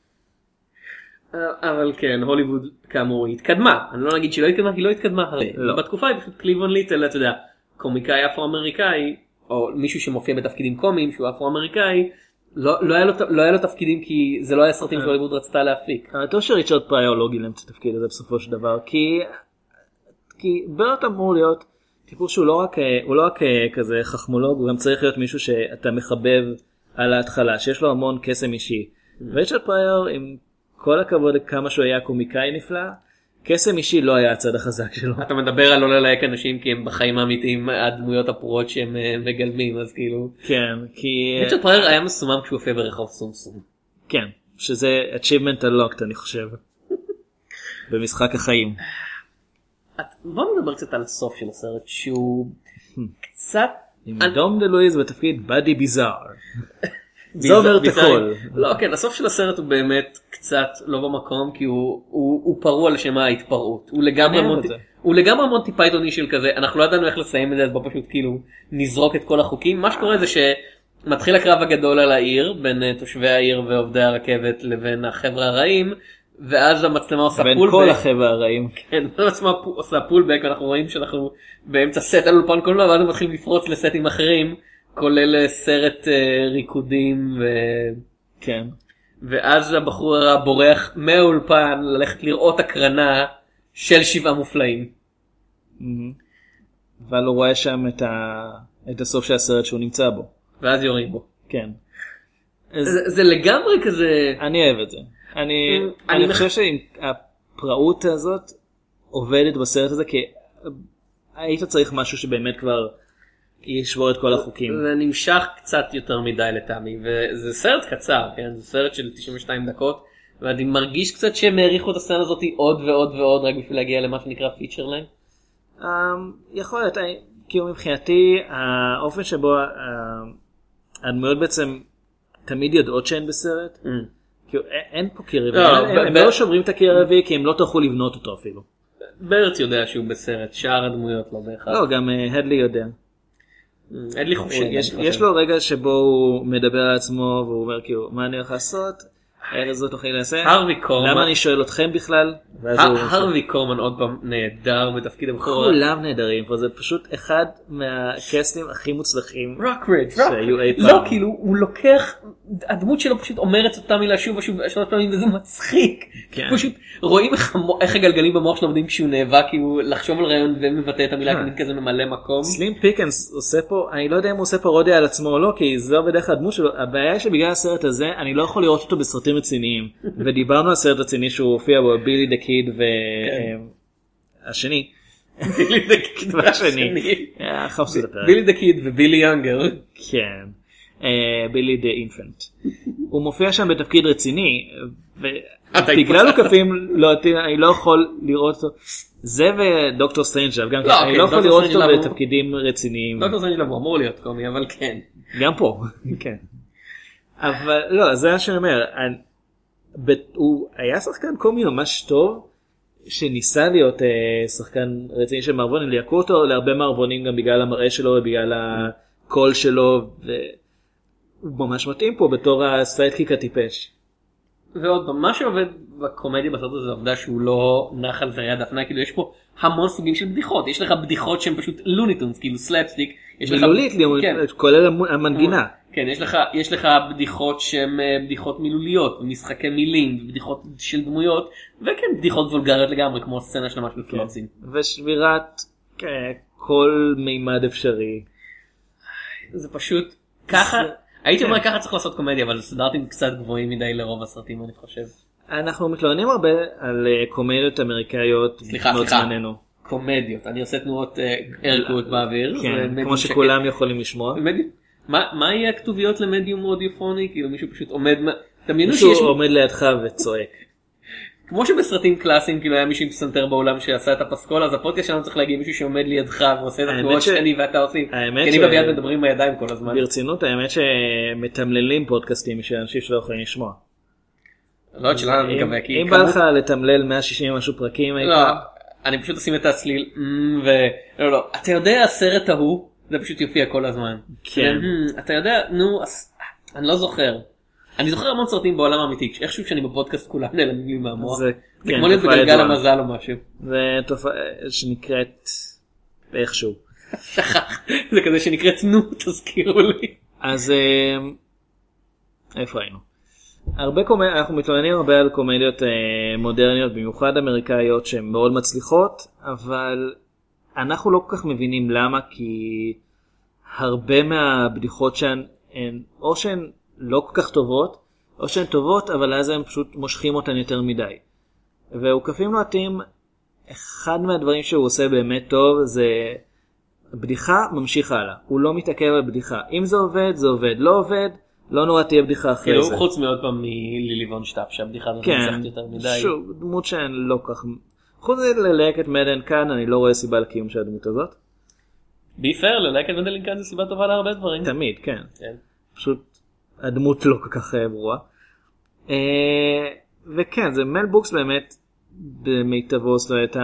אבל כן, הוליווד כאמור היא התקדמה. אני לא נגיד שהיא לא התקדמה, היא לא התקדמה הרבה. בתקופה היא פשוט קליבון ליטל, אתה יודע, קומיקאי אפרו-אמריקאי, או מישהו שמופיע בתפקידים קומיים שהוא אפרו-אמריקאי, לא היה לו תפקידים כי זה לא היה סרטים שהוליווד רצתה להפיק. טוב שריצ'רד פרייר לא גילם את התפקיד הזה בסופו של דבר, כי ברט אמור להיות טיפוס שהוא לא רק, הוא לא רק כזה חכמולוג, הוא גם צריך להיות מישהו שאתה מחבב על ההתחלה, שיש לו המון קסם אישי. ריצ'רד פרייר, עם כל הכבוד כמה שהוא היה קומיקאי נפלא, קסם אישי לא היה הצד החזק שלו. אתה מדבר על לא ללהק אנשים כי הם בחיים האמיתיים הדמויות הפרועות שהם מגלמים, אז כאילו... כן, כי... ריצ'רד פרייר היה מסומם כשהוא הופיע ברחוב סומסום. כן, שזה achievement unlocked אני חושב. במשחק החיים. בוא נדבר קצת על הסוף של הסרט שהוא קצת... עם דום דה לואיז בתפקיד באדי ביזאר. זה אומר את הכל. לא, כן, הסוף של הסרט הוא באמת קצת לא במקום, כי הוא פרוע לשם ההתפרעות. הוא לגמרי מונטי פייתוני של כזה, אנחנו לא ידענו איך לסיים את זה, אז בוא פשוט כאילו נזרוק את כל החוקים. מה שקורה זה שמתחיל הקרב הגדול על העיר, בין תושבי העיר ועובדי הרכבת לבין החבר'ה הרעים, ואז המצלמה עושה פולבק. בין כל החבר'ה הרעים. כן, המצלמה עושה פולבק, ואנחנו רואים שאנחנו באמצע סט על אולפן קולנוע, ואז הם מתחילים לפרוץ לסטים אחרים. כולל סרט ריקודים ו... כן. ואז הבחור הרע בורח מהאולפן ללכת לראות הקרנה של שבעה מופלאים. אבל הוא רואה שם את, ה... את הסוף של הסרט שהוא נמצא בו. ואז יורים בו. כן. אז... זה, זה לגמרי כזה... אני אוהב את זה. אני, אני, אני חושב שהפראות הזאת עובדת בסרט הזה, כי היית צריך משהו שבאמת כבר... ישבור את כל החוקים. זה נמשך קצת יותר מדי לטעמי, וזה סרט קצר, כן? זה סרט של תשעים ושתיים דקות, ואני מרגיש קצת שהם העריכו את הסצנה הזאת עוד ועוד ועוד, רק בשביל להגיע למה שנקרא פיצ'ר ליין. יכול להיות, כאילו מבחינתי, האופן שבו הדמויות בעצם תמיד יודעות שהן בסרט, כאילו אין פה קיר רביעי, הם לא שומרים את הקיר הרביעי, כי הם לא תוכלו לבנות אותו אפילו. ברט יודע שהוא בסרט, שאר הדמויות לא בהכרח. לא, גם הדלי יודע. אין לי חושב. יש לו רגע שבו הוא מדבר על עצמו והוא אומר כאילו מה אני הולך לעשות, ארז זאת תוכלי לעשות, הרווי קורמן, למה אני שואל אתכם בכלל. הרווי קורמן עוד פעם נהדר בתפקיד הבכורה, כולם נהדרים פה, זה פשוט אחד מהקסטים הכי מוצלחים רוקרידג' שהיו אי פעם. לא כאילו הוא לוקח, הדמות שלו פשוט אומרת אותה מילה שוב ושוב שלוש פעמים וזה מצחיק, פשוט רואים איך הגלגלים במוח שלו עובדים כשהוא נאבק כאילו לחשוב על רעיון ומבטא את המילה כזה ממלא מקום. סלים פיקנס עושה פה, אני לא יודע אם הוא עושה פרודיה על עצמו או לא, כי זו בדרך כלל הדמות שלו. הבעיה שבגלל הסרט הזה אני לא יכול לראות אותו בסרטים רציניים, ודיברנו על סרט רציני שהוא הופיע בו, בילי דה קיד השני. בילי דה קיד השני. חפשו את הפרק. בילי דה קיד ובילי יאנגר. כן. בילי דה אינפנט. הוא מופיע שם בתפקיד רציני, ובגלל עוקפים אני לא יכול לראות אותו. זה ודוקטור סטרנג'לב, גם ככה, אני לא יכול לראות אותו בתפקידים רציניים. דוקטור סטרנג'לב הוא אמור להיות קומי, אבל כן. גם פה, כן. אבל לא, זה מה שאני אומר, הוא היה שחקן קומי ממש טוב, שניסה להיות שחקן רציני של מערבונים, ליעקו אותו להרבה מערבונים גם בגלל המראה שלו ובגלל הקול שלו, והוא ממש מתאים פה בתור הסיידקיק הטיפש. ועוד פעם, מה שעובד בקומדיה בסרט הזה זה העובדה שהוא לא נח על זרי הדפנה, כאילו יש פה המון סוגים של בדיחות, יש לך בדיחות שהן פשוט לוניטונס, כאילו סלאפסטיק, מילולית, כולל המנגינה. כן, יש לך, יש לך בדיחות שהן בדיחות מילוליות, ומשחקי מילים, ובדיחות של דמויות, וכן, בדיחות וולגריות לגמרי, כמו סצנה שלמה של פלוצים. ושבירת כל מימד אפשרי. זה פשוט, ככה, הייתי אומר ככה צריך לעשות קומדיה, אבל סטנדרטים קצת גבוהים מדי לרוב הסרטים, אני חושב. אנחנו מתלוננים הרבה על קומדיות אמריקאיות. סליחה, סליחה. קומדיות, אני עושה תנועות ערכות באוויר. כן, כמו שכולם יכולים לשמוע. מה יהיה הכתוביות למדיום אודיופוני? כאילו מישהו פשוט עומד, מישהו עומד לידך וצועק. כמו שבסרטים קלאסיים כאילו היה מישהו עם פסנתר בעולם שעשה את הפסקול, אז הפודקאסט שלנו צריך להגיד מישהו שעומד לידך ועושה את התנועות שאני ואתה עושים. כי אני בביד מדברים בידיים כל הזמן. ברצינות, האמת שמתמללים פודקאסטים של אנשים שלא יכולים לשמוע. לא, את שלנו אני מקווה. אם בא לך לתמלל מאה שישים משהו פרקים, לא, אני פשוט אשים את הצליל, ולא, לא, אתה יודע הסרט ההוא, זה פשוט יופיע כל הזמן. כן. אתה יודע, נו, אני לא זוכר. אני זוכר המון סרטים בעולם האמיתי, איכשהו שאני בפודקאסט כולם נעלמים לי מהמוח. זה כמו להיות בגלגל המזל או משהו. זה תופעה שנקראת איכשהו. זה כזה שנקראת נו, תזכירו לי. אז איפה היינו? הרבה קומדיות, אנחנו מתלוננים הרבה על קומדיות מודרניות, במיוחד אמריקאיות שהן מאוד מצליחות, אבל אנחנו לא כל כך מבינים למה, כי הרבה מהבדיחות שהן, או שהן לא כל כך טובות, או שהן טובות, אבל אז הם פשוט מושכים אותן יותר מדי. ועוקפים נועטים, אחד מהדברים שהוא עושה באמת טוב, זה בדיחה ממשיך הלאה. הוא לא מתעכב על בדיחה. אם זה עובד, זה עובד. לא עובד, לא נורא תהיה בדיחה אחרי זה. כאילו חוץ מעוד פעם מלילי וון שטאפ, שהבדיחה הזאת נצחת יותר מדי. שוב, דמות שהן לא כך... חוץ ללהקת מדן כאן, אני לא רואה סיבה לקיום של הדמות הזאת. בי פייר, ללהקת מדן כאן זה סיבה טובה להרבה דברים. תמיד, כן. פשוט הדמות לא כל כך ברורה. וכן, זה מל בוקס באמת במיטבו, זאת אומרת,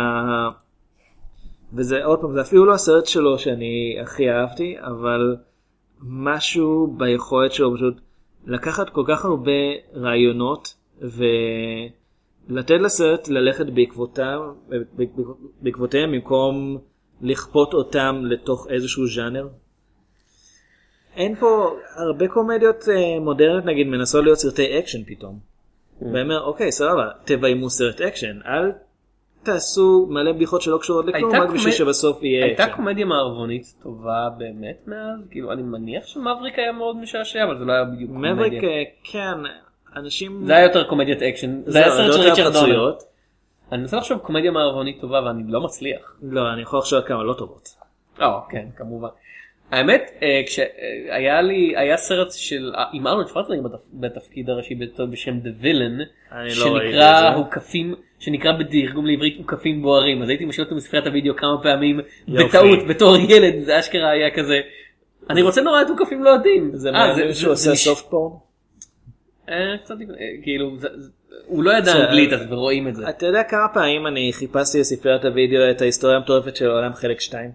וזה עוד פעם, זה אפילו לא הסרט שלו שאני הכי אהבתי, אבל משהו ביכולת שלו פשוט לקחת כל כך הרבה רעיונות ולתת לסרט ללכת בעקבותיהם, בעקבותיהם במקום לכפות אותם לתוך איזשהו ז'אנר. אין פה הרבה קומדיות מודרניות נגיד מנסות להיות סרטי אקשן פתאום. ואומר אוקיי סבבה, תביימו סרט אקשן, אל תעשו מלא בדיחות שלא קשורות לכלום, רק בשביל שבסוף יהיה אקשן. הייתה קומדיה מערבונית טובה באמת מאז? כאילו אני מניח שמבריק היה מאוד משעשע, אבל זה לא היה בדיוק קומדיה. מבריק כן, אנשים... זה היה יותר קומדיית אקשן, זה היה סרט של ריצ'רד דונר. אני מנסה לחשוב קומדיה מערבונית טובה ואני לא מצליח. לא, אני יכול לחשוב כמה לא טובות. אה, כן, כמובן. האמת, כשהיה לי, היה סרט של, עם ארנולד שוורצנגר בתפקיד הראשי בשם The Villain, שנקרא הוקפים, שנקרא בתרגום לעברית הוקפים בוערים, אז הייתי משאיר אותו מספריית הוידאו כמה פעמים, בטעות, בתור ילד, זה אשכרה היה כזה, אני רוצה נורא את הוקפים לא עדים. זה מה שהוא עושה סופט פורן? קצת, כאילו, הוא לא ידע אנגלית, אז ורואים את זה. אתה יודע כמה פעמים אני חיפשתי בספריית הוידאו את ההיסטוריה המטורפת של העולם חלק שתיים?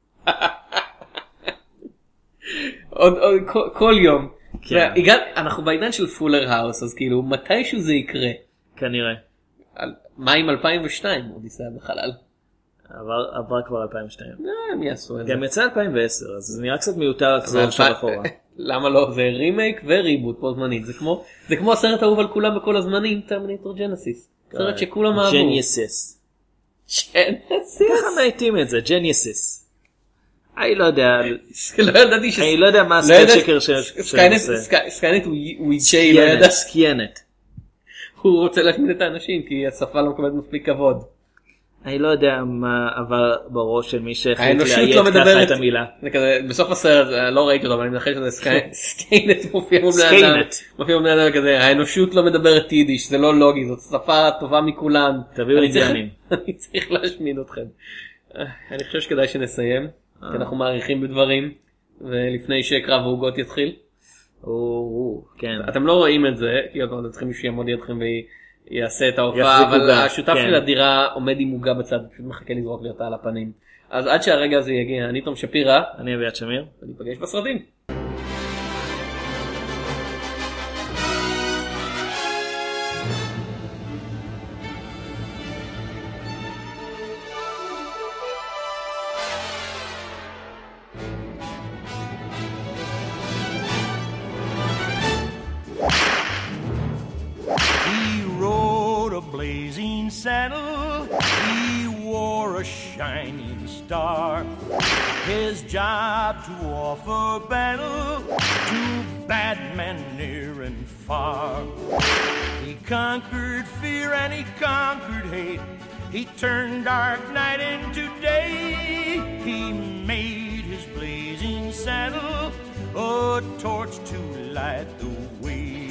עוד, עוד, כל, כל יום. כן. והגע, אנחנו בעידן של פולר האוס, אז כאילו, מתישהו זה יקרה. כנראה. על, מה עם אלפיים ושתיים? אודיסאה בחלל. עבר, עבר כבר אלפיים ושתיים. לא, הם יעשו את זה. גם יצא אלפיים ועשר, אז זה נראה קצת מיותר לחזור עכשיו אחורה. למה לא? זה רימייק וריבוט פה זמנית. זה כמו, זה כמו הסרט האהוב על כולם בכל הזמנים, טרמינטור ג'נסיס. סרט שכולם אהבו. ג'ניסיס. ג'ניסיס? ככה מעיטים את זה, ג'ניסיס. אני לא יודע, לא ידעתי ש... אני לא יודע מה הסקייט שקר של... סקיינט הוא איג'יי, לא ידע. סקיינט. הוא רוצה להשמיד את האנשים, כי השפה לא מקבלת מספיק כבוד. אני לא יודע מה עבר בראש של מי שהחליט האנושות לאיית לא ככה מדברת, את המילה. זה כזה, בסוף הסרט, לא ראיתי אותו, אבל אני מנחש שזה סקיי- סקיינט מופיע בבני אדם, סקיינט. מופיע בבני אדם כזה, האנושות לא מדברת יידיש, זה לא לוגי, זאת שפה טובה מכולן. תביאו אני צריך- אינדיאנים. אני צריך להשמיד אתכם. אה, אני חושב שכדאי שנסיים, כי אנחנו מעריכים בדברים, ולפני שקרב העוגות יתחיל. או, כן. אתם לא רואים את זה, כי עוד פעם אתם צריכים מישהו יעמוד לידכם ויעשה את ההופעה, יחזיק אבל עוגה, השותף כן. של הדירה עומד עם עוגה בצד, פשוט מחכה לזרוק לי אותה על הפנים. אז עד שהרגע הזה יגיע, אני תום שפירא, אני אביעד שמיר. וניפגש בסרטים. He rode a blazing saddle, he wore a shining star. His job to offer battle to bad men near and far. He conquered fear and he conquered hate. He turned dark night into day. He made his blazing saddle a torch to light the way.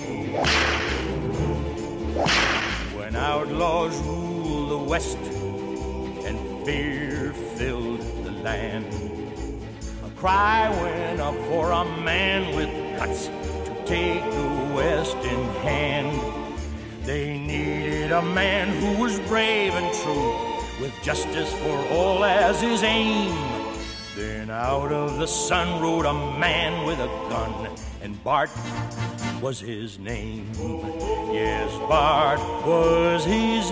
When outlaws ruled the West and fear filled the land, a cry went up for a man with guts to take the West in hand. They needed a man who was brave and true, with justice for all as his aim. Then out of the sun rode a man with a gun, and Bart was his name. Yes, Bart was his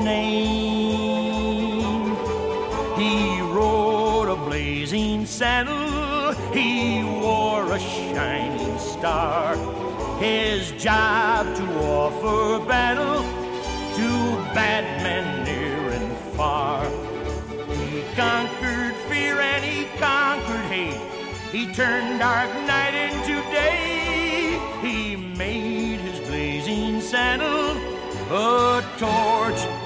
name. He rode a blazing saddle, he wore a shining star. His job to offer battle to bad men near and far. He conquered fear and he conquered hate. He turned dark night into day. He made his blazing saddle a torch